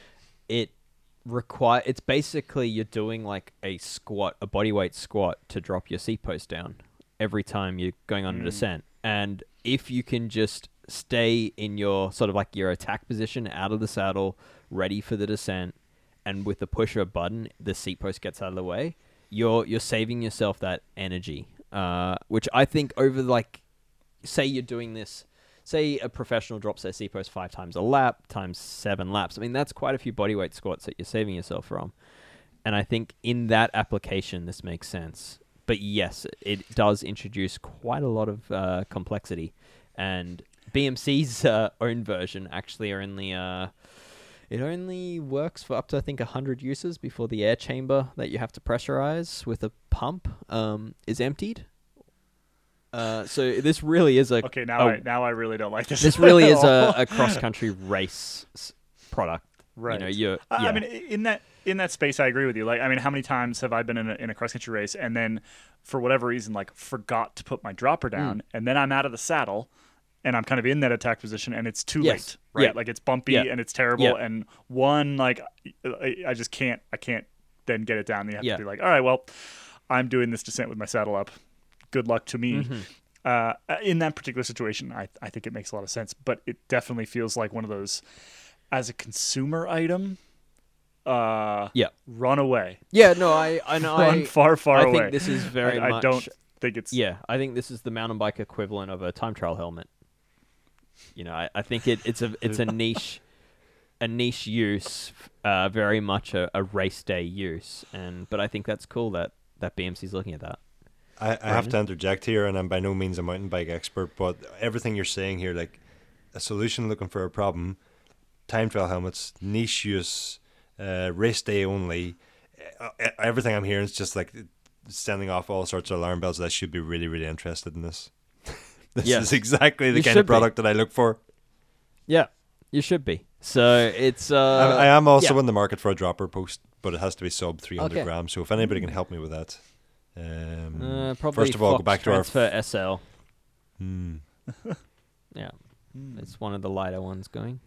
it's basically you're doing like a bodyweight squat to drop your seat post down every time you're going on a descent. And if you can just stay in your sort of like your attack position out of the saddle, ready for the descent, and with the push of a button, the seat post gets out of the way, you're saving yourself that energy, which I think over like, say you're doing this, say a professional drops their seat post 5 times a lap, times 7 laps. I mean, that's quite a few bodyweight squats that you're saving yourself from. And I think in that application, this makes sense. But yes, it does introduce quite a lot of complexity. And BMC's own version actually are in the... It only works for up to, I think, 100 uses before the air chamber that you have to pressurize with a pump is emptied. So this really is a... okay, now I really don't like this. This really at is all. a cross-country race product. Right. You know, I mean, in that space, I agree with you. Like, I mean, how many times have I been in a cross country race and then, for whatever reason, like forgot to put my dropper down, and then I'm out of the saddle, and I'm kind of in that attack position, and it's too late, right? Yeah. Like it's bumpy Yeah. and it's terrible, Yeah. and like I just can't. I can't then get it down. You have Yeah. to be like, all right, well, I'm doing this descent with my saddle up. Good luck to me. In that particular situation, I think it makes a lot of sense, but it definitely feels like one of those, as a consumer item, run away. Yeah, no, I know. Run far I away. think this is very I much... don't think it's... Yeah, I think this is the mountain bike equivalent of a time trial helmet. You know, I think it's a niche use, very much a race day use, but I think that's cool that BMC's looking at that. I have to interject here, and I'm by no means a mountain bike expert, but everything you're saying here, like a solution looking for a problem, time trial helmets, niche use, race day only, everything I'm hearing is just like sending off all sorts of alarm bells that I should be really, really interested in this. This Yeah. is exactly the You kind should of product that I look for. Yeah, you should be. So it's... I am also yeah. in the market for a dropper post, but it has to be sub 300 Okay. grams. So if anybody can help me with that. Probably First of all, Fox go back to our... Transfer SL. Hmm. Yeah, it's one of the lighter ones going.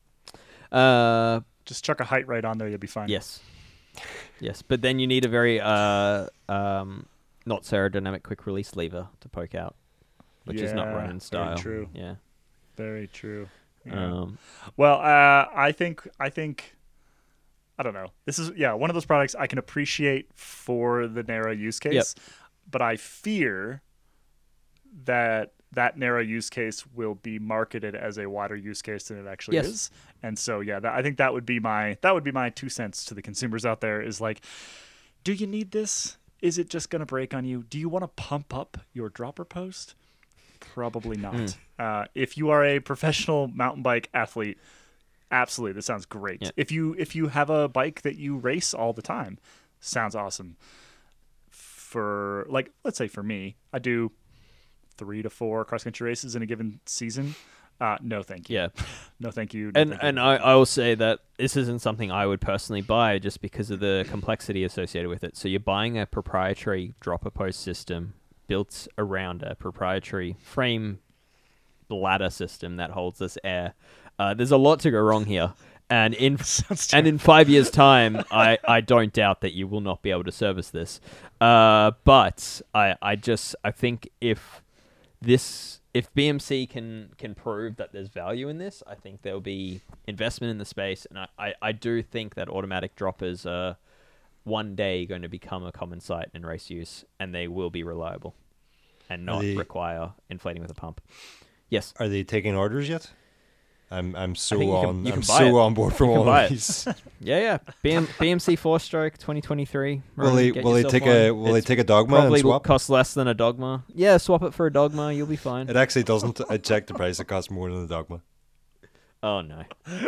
Just chuck a height right on there, you'll be fine. Yes. Yes, but then you need a very not aerodynamic quick release lever to poke out, which is not Yeah, Ronin style. very true. Yeah. Very true. Yeah. Well, I think I don't know. This is one of those products I can appreciate for the narrow use case, but I fear that narrow use case will be marketed as a wider use case than it actually Yes. is. And so I think that would be my 2 cents to the consumers out there is like, do you need this? Is it just going to break on you? Do you want to pump up your dropper post? Probably not. If you are a professional mountain bike athlete, absolutely, this sounds great. Yeah. If you have a bike that you race all the time, sounds awesome. For like, let's say for me, I do 3 to 4 cross country races in a given season. No, thank you. Yeah. No, thank you. No, And thank you. and I will say that this isn't something I would personally buy just because of the complexity associated with it. So you're buying a proprietary dropper post system built around a proprietary frame ladder system that holds this air. There's a lot to go wrong here. And in Sounds and in 5 years' time, I don't doubt that you will not be able to service this. But I think if BMC can prove that there's value in this, I think there'll be investment in the space, and I do think that automatic droppers are one day going to become a common sight in race use, and they will be reliable and not require inflating with a pump. Yes. Are they taking orders yet? I'm so think you can- on. you I'm can buy so it. on board for You can one buy of it. these. Yeah. BMC 4-stroke 2023. Will they take a Dogma and Probably will swap? cost less than a Dogma. Yeah, swap it for a Dogma. You'll be fine. It actually doesn't. I checked the price. It costs more than a Dogma. Oh no.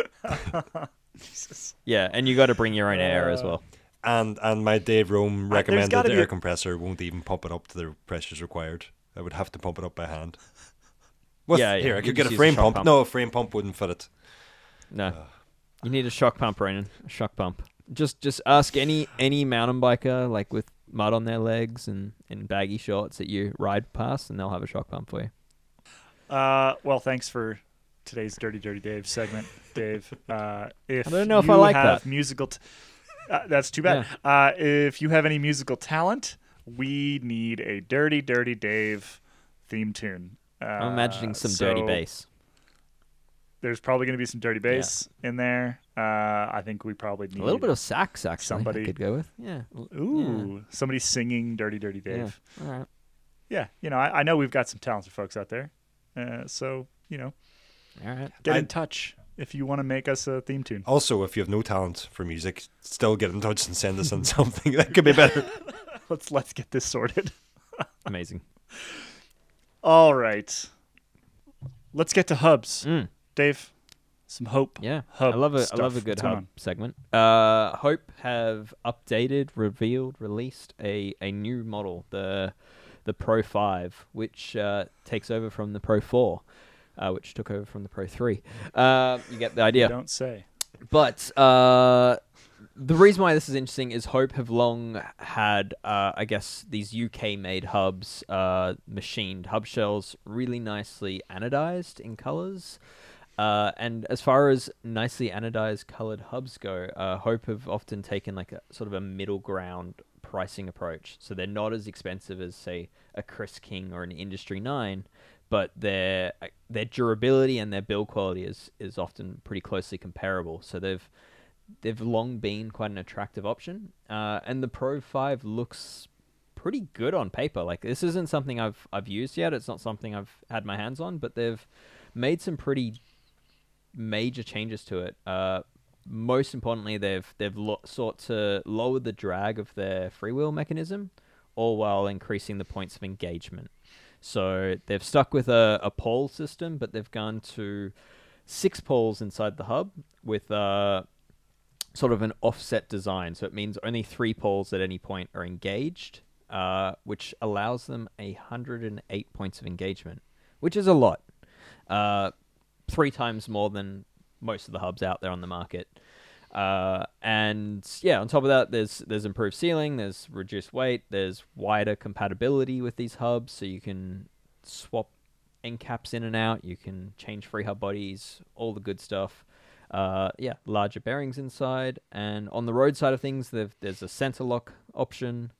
Jesus. Yeah, and you got to bring your own air as well. And my Dave Rome There's recommended gotta the be air a- compressor won't even pump it up to the pressures required. I would have to pump it up by hand. Yeah, Here, I you could get just a use frame a shock pump. pump. No, a frame pump wouldn't fit it. No, you need a shock pump, Ronan. A shock pump. Just ask any mountain biker like with mud on their legs and in baggy shorts that you ride past, and they'll have a shock pump for you. Well, thanks for today's Dirty Dave segment, Dave. If I don't know if you I like have that. musical, that's too bad. If you have any musical talent, we need a Dirty Dave theme tune. I'm imagining some dirty so bass. There's probably going to be some dirty bass in there. I think we probably need A little bit of sax, actually. somebody- I could go with. Yeah. Ooh, somebody singing Dirty Dave. Yeah. All right. Yeah, I know we've got some talented folks out there. So, All right. get in I- touch if you want to make us a theme tune. Also, if you have no talent for music, still get in touch and send us in something that could be better. Let's get this sorted. Amazing. All right. Let's get to hubs. Mm. Dave, some hope. Yeah, Hub I love a stuff. good What's going hub on? segment. Hope have released a new model, the Pro 5, which takes over from the Pro 4, which took over from the Pro 3. You get the idea. Don't say. But the reason why this is interesting is Hope have long had, I guess, these UK-made hubs, machined hub shells, really nicely anodized in colors. And as far as nicely anodized colored hubs go, Hope have often taken like a sort of a middle ground pricing approach. So they're not as expensive as, say, a Chris King or an Industry 9, but their durability and their build quality is often pretty closely comparable. So they've long been quite an attractive option. And the Pro 5 looks pretty good on paper. Like, this isn't something I've used yet. It's not something I've had my hands on, but they've made some pretty major changes to it. Most importantly, they've sought to lower the drag of their freewheel mechanism, all while increasing the points of engagement. So they've stuck with a pole system, but they've gone to 6 poles inside the hub with sort of an offset design. So it means only 3 poles at any point are engaged, which allows them 108 points of engagement, which is a lot. 3 times more than most of the hubs out there on the market. And yeah, on top of that, there's improved sealing, there's reduced weight, there's wider compatibility with these hubs, so you can swap end caps in and out, you can change free hub bodies, all the good stuff. Larger bearings inside, and on the road side of things, there's a center lock option,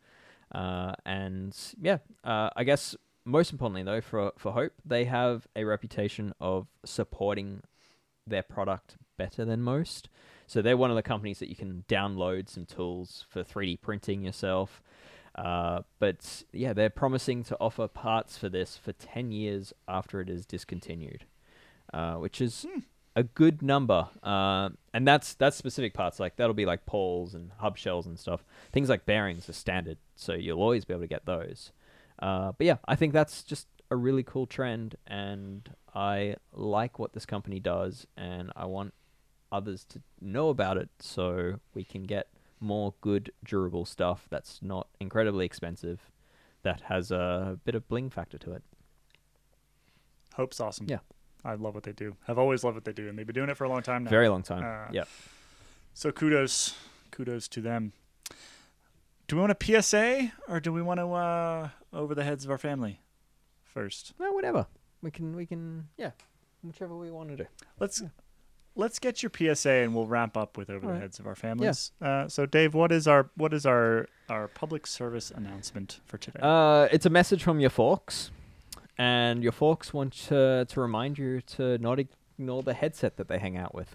I guess most importantly though, for Hope, they have a reputation of supporting their product better than most. So they're one of the companies that you can download some tools for 3D printing yourself. But yeah, they're promising to offer parts for this for 10 years after it is discontinued, which is a good number. And that's specific parts. Like, that'll be like poles and hub shells and stuff. Things like bearings are standard, so you'll always be able to get those. But yeah, I think that's just a really cool trend, and I like what this company does, and I want others to know about it so we can get more good, durable stuff that's not incredibly expensive, that has a bit of bling factor to it. Hope's awesome. Yeah. I love what they do. I've always loved what they do, and they've been doing it for a long time now. Very long time. Yeah. So kudos to them. Do we want a PSA or do we want to over the heads of our family first? Well, whatever. We can. Yeah. Whichever we want to do. Let's get your PSA and we'll wrap up with over the heads of our families. Yeah. So Dave, what is our public service announcement for today? It's a message from your folks, and your folks want to remind you to not ignore the headset that they hang out with.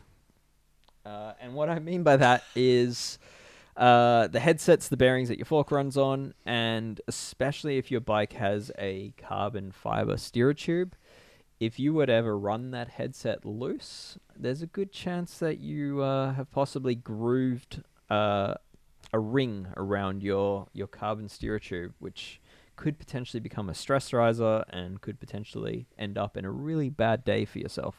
And what I mean by that is the headset's the bearings that your fork runs on, and especially if your bike has a carbon fiber steerer tube, if you would ever run that headset loose, there's a good chance that you have possibly grooved a ring around your carbon steerer tube, which could potentially become a stress riser and could potentially end up in a really bad day for yourself.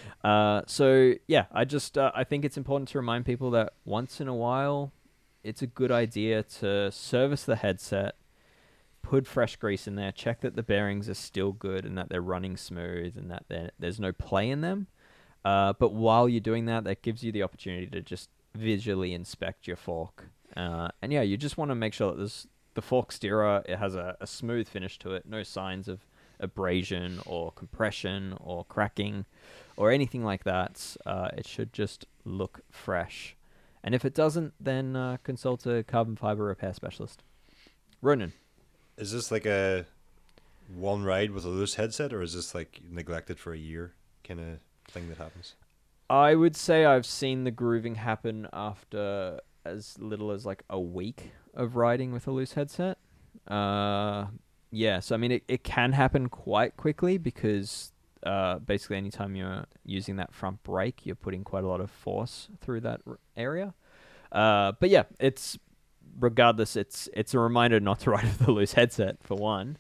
So yeah, I think it's important to remind people that once in a while, it's a good idea to service the headset, put fresh grease in there, check that the bearings are still good and that they're running smooth and that there's no play in them. But while you're doing that, that gives you the opportunity to just visually inspect your fork. And yeah, you just want to make sure that the fork steerer, it has a smooth finish to it, no signs of abrasion or compression or cracking or anything like that. It should just look fresh. And if it doesn't, then consult a carbon fiber repair specialist. Ronan. Is this like a one ride with a loose headset, or is this like neglected for a year kind of thing that happens? I would say I've seen the grooving happen after as little as like a week of riding with a loose headset. Yeah, so I mean, it can happen quite quickly because basically anytime you're using that front brake, you're putting quite a lot of force through that area. But yeah, regardless, it's a reminder not to ride with a loose headset for one.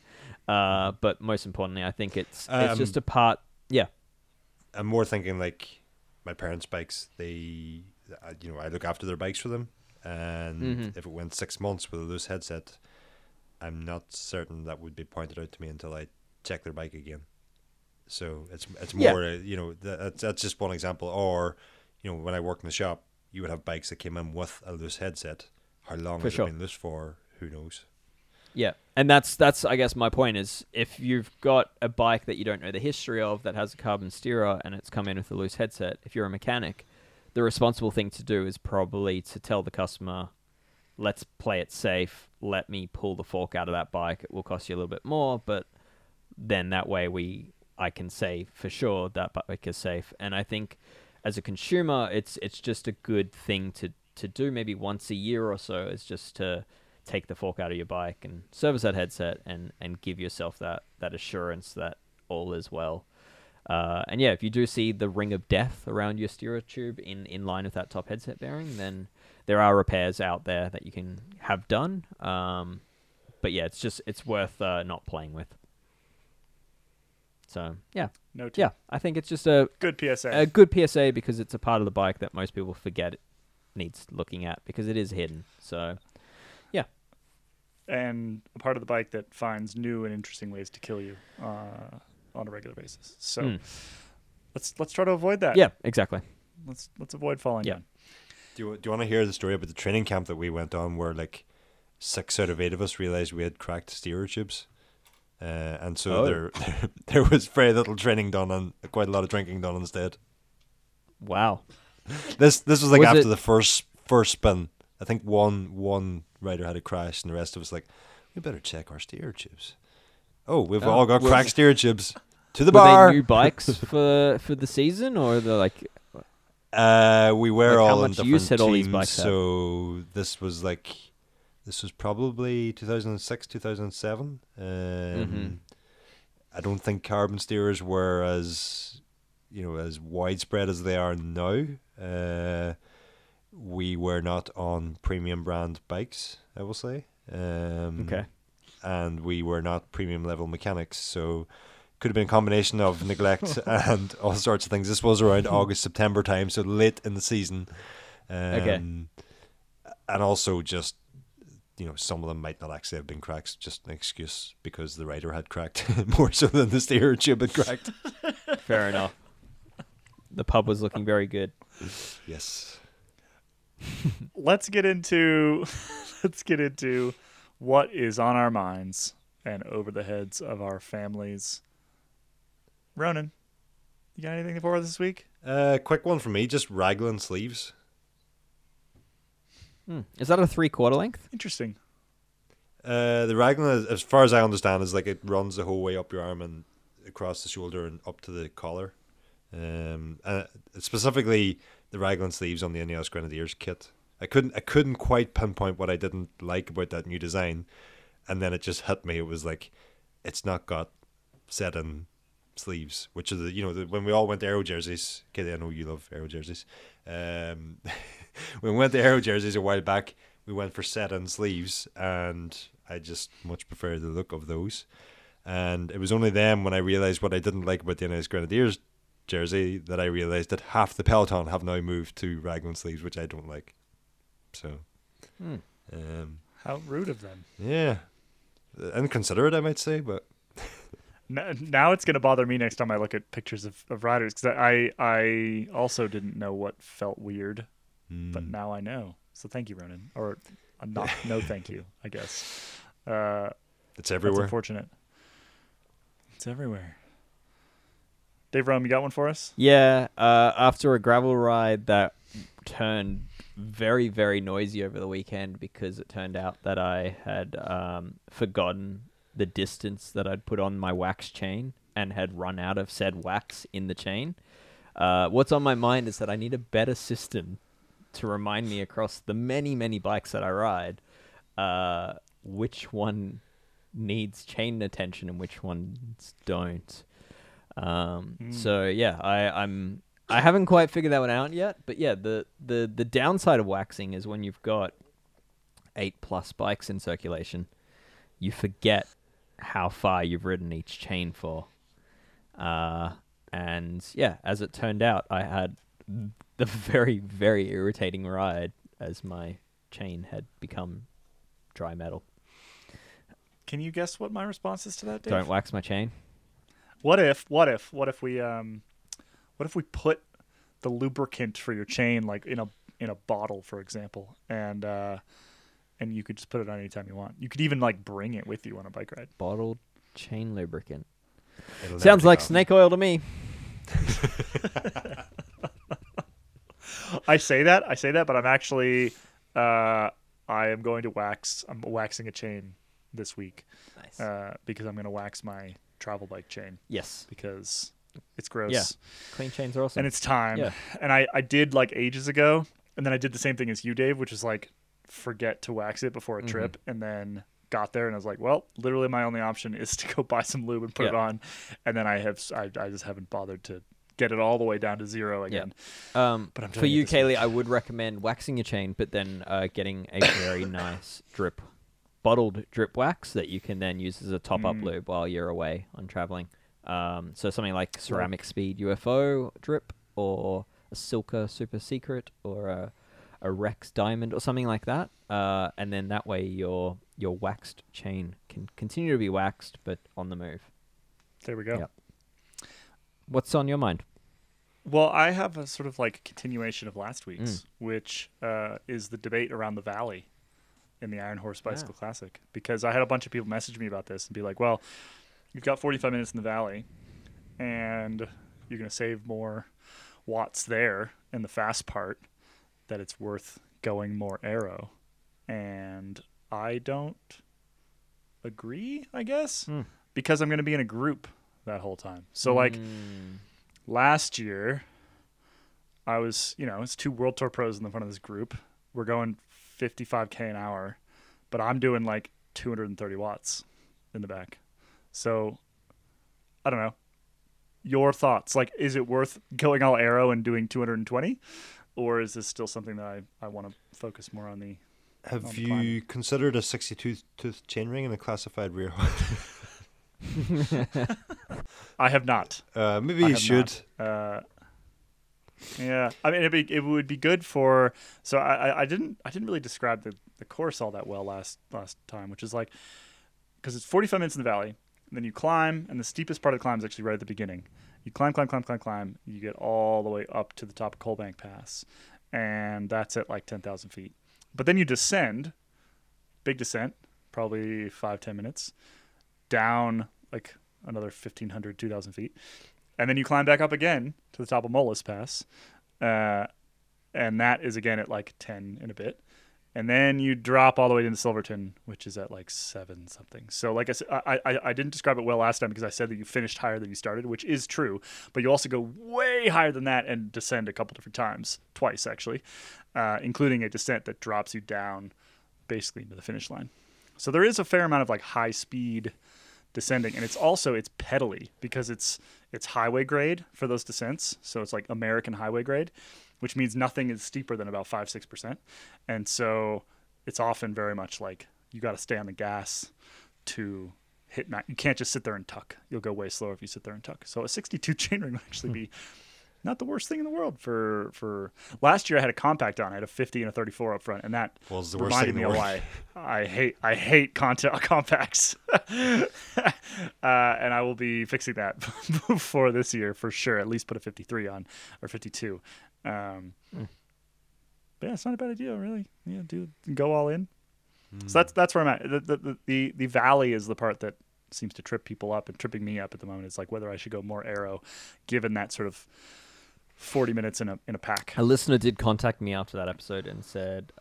But most importantly, I think it's just a part. Yeah, I'm more thinking like my parents' bikes. I look after their bikes for them, and if it went 6 months with a loose headset, I'm not certain that would be pointed out to me until I check their bike again. So it's more that's just one example. Or when I worked in the shop, you would have bikes that came in with a loose headset. How long has it been loose for? Who knows? Yeah, and that's I guess my point is, if you've got a bike that you don't know the history of that has a carbon steerer and it's come in with a loose headset, if you're a mechanic, the responsible thing to do is probably to tell the customer, let's play it safe, let me pull the fork out of that bike. It will cost you a little bit more, but then that way I can say for sure that bike is safe. And I think as a consumer, it's just a good thing to do maybe once a year or so, is just to take the fork out of your bike and service that headset and give yourself that assurance that all is well. And yeah, if you do see the ring of death around your steerer tube in line with that top headset bearing, then there are repairs out there that you can have done. But yeah, it's worth not playing with. So yeah, yeah, I think it's just a good PSA. A good PSA because it's a part of the bike that most people forget it needs looking at because it is hidden. So yeah, and a part of the bike that finds new and interesting ways to kill you on a regular basis. So let's try to avoid that. Yeah, exactly. Let's avoid falling down. Do you want to hear the story about the training camp that we went on, where like 6 out of 8 of us realized we had cracked steerer tubes? And so there was very little training done and quite a lot of drinking done instead. Wow. This was like after the first spin. I think one rider had a crash and the rest of us like, we better check our steer tubes. Oh, we've all got cracked steer tubes. To the bar. Were they new bikes for the season, or the like? We were like all in different use had teams. All these bikes so this was probably 2006, 2007. I don't think carbon steerers were as widespread as they are now. We were not on premium brand bikes, I will say. Okay. And we were not premium level mechanics, so could have been a combination of neglect and all sorts of things. This was around August, September time, so late in the season. Okay. And also just, some of them might not actually have been cracked, just an excuse because the rider had cracked more so than the steerer tube had cracked. Fair enough. The pub was looking very good. Yes. Let's get into what is on our minds and over the heads of our families. Ronan, you got anything for us this week? Quick one from me, just raglan sleeves. Is that a 3/4 length? Interesting. The raglan, as far as I understand, is like it runs the whole way up your arm and across the shoulder and up to the collar. Specifically, the raglan sleeves on the Ineos Grenadiers kit. I couldn't quite pinpoint what I didn't like about that new design, and then it just hit me. It was like, it's not got set-in sleeves, which is when we all went to Aero jerseys. Katie, I know you love Aero jerseys. When we went to Aero jerseys a while back, we went for set-in sleeves, and I just much prefer the look of those. And it was only then when I realised what I didn't like about the Ineos Grenadiers jersey that I realised that half the peloton have now moved to raglan sleeves, which I don't like. So, How rude of them. yeah, inconsiderate, I might say, but Now it's going to bother me next time I look at pictures of riders, because I also didn't know what felt weird, but now I know. So thank you, Ronan. Or no thank you, I guess. it's everywhere. That's unfortunate. It's everywhere. Dave Rome, you got one for us? Yeah, after a gravel ride that turned very, very noisy over the weekend because it turned out that I had forgotten the distance that I'd put on my wax chain and had run out of said wax in the chain. What's on my mind is that I need a better system to remind me across the many, many bikes that I ride which one needs chain attention and which ones don't. So yeah, I haven't quite figured that one out yet, but yeah, the downside of waxing is when you've got 8+ bikes in circulation, you forget how far you've ridden each chain for. And yeah, as it turned out, I had the very, very irritating ride as my chain had become dry metal. Can you guess what my response is to that, Dave? Don't wax my chain. What if we put the lubricant for your chain like in a bottle, for example, and you could just put it on anytime you want. You could even like bring it with you on a bike ride. Bottled chain lubricant. It'll never Sounds take like off. snake oil to me. I say that, but I'm actually I am going to wax. I'm waxing a chain this week Nice. because I'm going to wax my travel bike chain Yes. because it's gross. Yeah. Clean chains are awesome. And it's time. Yeah. And I did like ages ago, and then I did the same thing as you, Dave, which is like forget to wax it before a trip, and then got there and I was like, well, literally my only option is to go buy some lube and put it on, and then I just haven't bothered to get it all the way down to zero again. But I'm for doing you, it this Kaylee, week. I would recommend waxing your chain, but then getting a very nice bottled drip wax that you can then use as a top-up lube while you're away on traveling. So something like Ceramic Speed UFO drip, or a Silka Super Secret, or a Rex Diamond, or something like that. And then that way your waxed chain can continue to be waxed, but on the move. There we go. Yep. What's on your mind? Well, I have a sort of like continuation of last week's, which is the debate around the Valley in the Iron Horse Bicycle Classic, because I had a bunch of people message me about this and be like, well, you've got 45 minutes in the Valley and you're going to save more watts there in the fast part, that it's worth going more aero. And I don't agree, I guess, because I'm going to be in a group that whole time. So like last year I was, it's 2 World Tour pros in the front of this group. We're going 55K an hour, but I'm doing like 230 watts in the back. So I don't know. Your thoughts? Like, is it worth going all aero and doing 220? Or is this still something that I want to focus more on the Have the you climbing? considered a 62-tooth chainring and a classified rear hook? I have not. Maybe I you have should. not. Yeah, I mean, it would be good for. So I didn't really describe the course all that well last time, which is like, because it's 45 minutes in the valley, and then you climb, and the steepest part of the climb is actually right at the beginning, You climb. You get all the way up to the top of Coalbank Pass, and that's at like 10,000 feet. But then you descend, big descent, probably 5-10 minutes, down like another 1,500, 2,000 feet. And then you climb back up again to the top of Mullis Pass. And that is again at like 10 and a bit. And then you drop all the way into Silverton, which is at like 7 something. So like I said, I didn't describe it well last time because I said that you finished higher than you started, which is true. But you also go way higher than that and descend a couple different times, twice actually, including a descent that drops you down basically into the finish line. So there is a fair amount of like high speed descending, and it's pedally because it's highway grade for those descents. So it's like American highway grade, which means nothing is steeper than about 5-6%. And so it's often very much like you got to stay on the gas to hit max. You can't just sit there and tuck. You'll go way slower if you sit there and tuck. So a 62 chainring would actually be not the worst thing in the world for last year. I had a compact on. I had a 50 and a 34 up front, and that was the worst thing in the world. Why I hate compacts. And I will be fixing that before this year for sure. At least put a 53 on or 52. But yeah, it's not a bad idea, really. Yeah, go all in. So that's where I'm at. The valley is the part that seems to trip people up and tripping me up at the moment. It's like whether I should go more aero, given that sort of 40 minutes in a pack. A listener did contact me after that episode and said,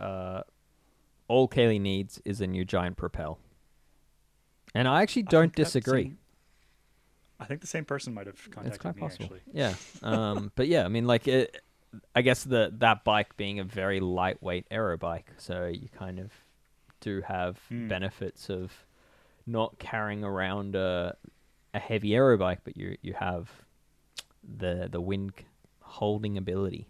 all Kaylee needs is a new giant propel. And I actually don't disagree. I think the same person might have contacted it's quite me, possible. actually. Yeah. But yeah, I mean, like, I guess that bike being a very lightweight aero bike, so you kind of do have benefits of not carrying around a heavy aero bike, but you have the wind holding ability.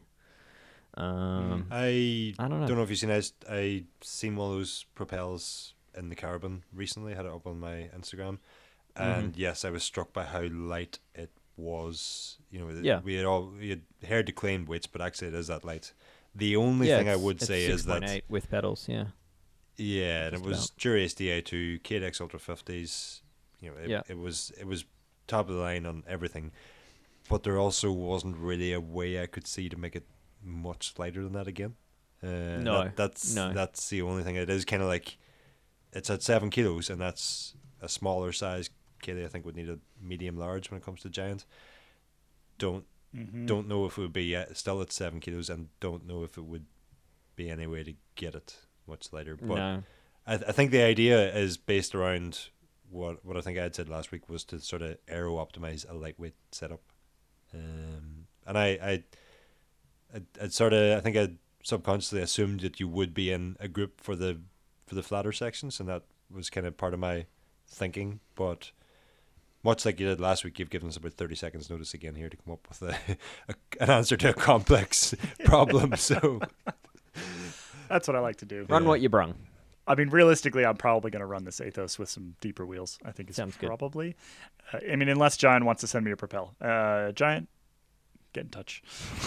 I don't know. Don't know if you've seen it. I seen one of those propels in the Caravan recently. Had it up on my Instagram, and yes, I was struck by how light it was. You know, we had heard the claimed weights, but actually it is that light. The only thing I would say is that 6.8 with pedals, yeah. Yeah, and it was Dura-Ace DA2, KDX Ultra 50s. You know, it was top of the line on everything, but there also wasn't really a way I could see to make it much lighter than that again. That's the only thing. It is kind of like it's at 7 kilos, and that's a smaller size Kaylee. I think would need a medium large when it comes to giant. Don't know if it would be still at 7 kilos, and don't know if it would be any way to get it much lighter. But No. I think the idea is based around what I think I had said last week was to sort of aero optimize a lightweight setup. And I sort of, I think I subconsciously assumed that you would be in a group for the flatter sections, and that was kind of part of my thinking. But much like you did last week, you've given us about 30 seconds notice again here to come up with an answer to a complex problem. So that's what I like to do. Run what you brung. I mean, realistically, I'm probably going to run this Athos with some deeper wheels. I think it's Sounds good. Probably. I mean, unless Giant wants to send me a Propel. Giant, get in touch.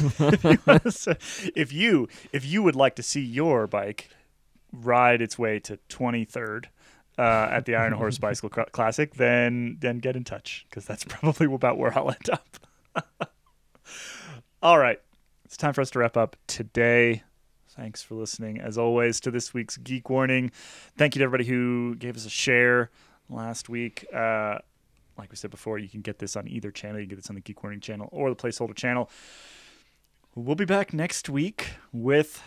If you would like to see your bike ride its way to 23rd at the Iron Horse Bicycle Classic, then get in touch, because that's probably about where I'll end up. All right. It's time for us to wrap up today. Thanks for listening, as always, to this week's Geek Warning. Thank you to everybody who gave us a share last week. Like we said before, you can get this on either channel. You can get this on the Geek Warning channel or the Placeholder channel. We'll be back next week with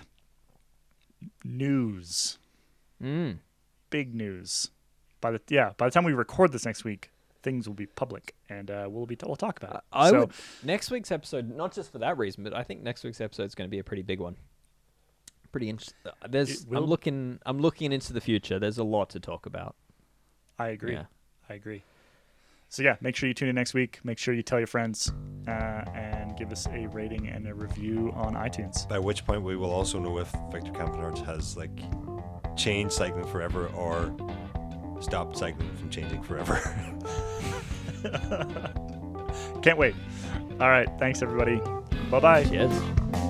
news. Big news. By the time we record this next week, things will be public, and we'll talk about it. Next week's episode, not just for that reason, but I think next week's episode is going to be a pretty big one. Pretty interesting. I'm looking into the future. There's a lot to talk about. I agree. Yeah. I agree. So yeah, make sure you tune in next week. Make sure you tell your friends and give us a rating and a review on iTunes. By which point we will also know if Victor Campenard has changed cycling forever or stopped cycling from changing forever. Can't wait. All right. Thanks, everybody. Bye-bye. Cheers.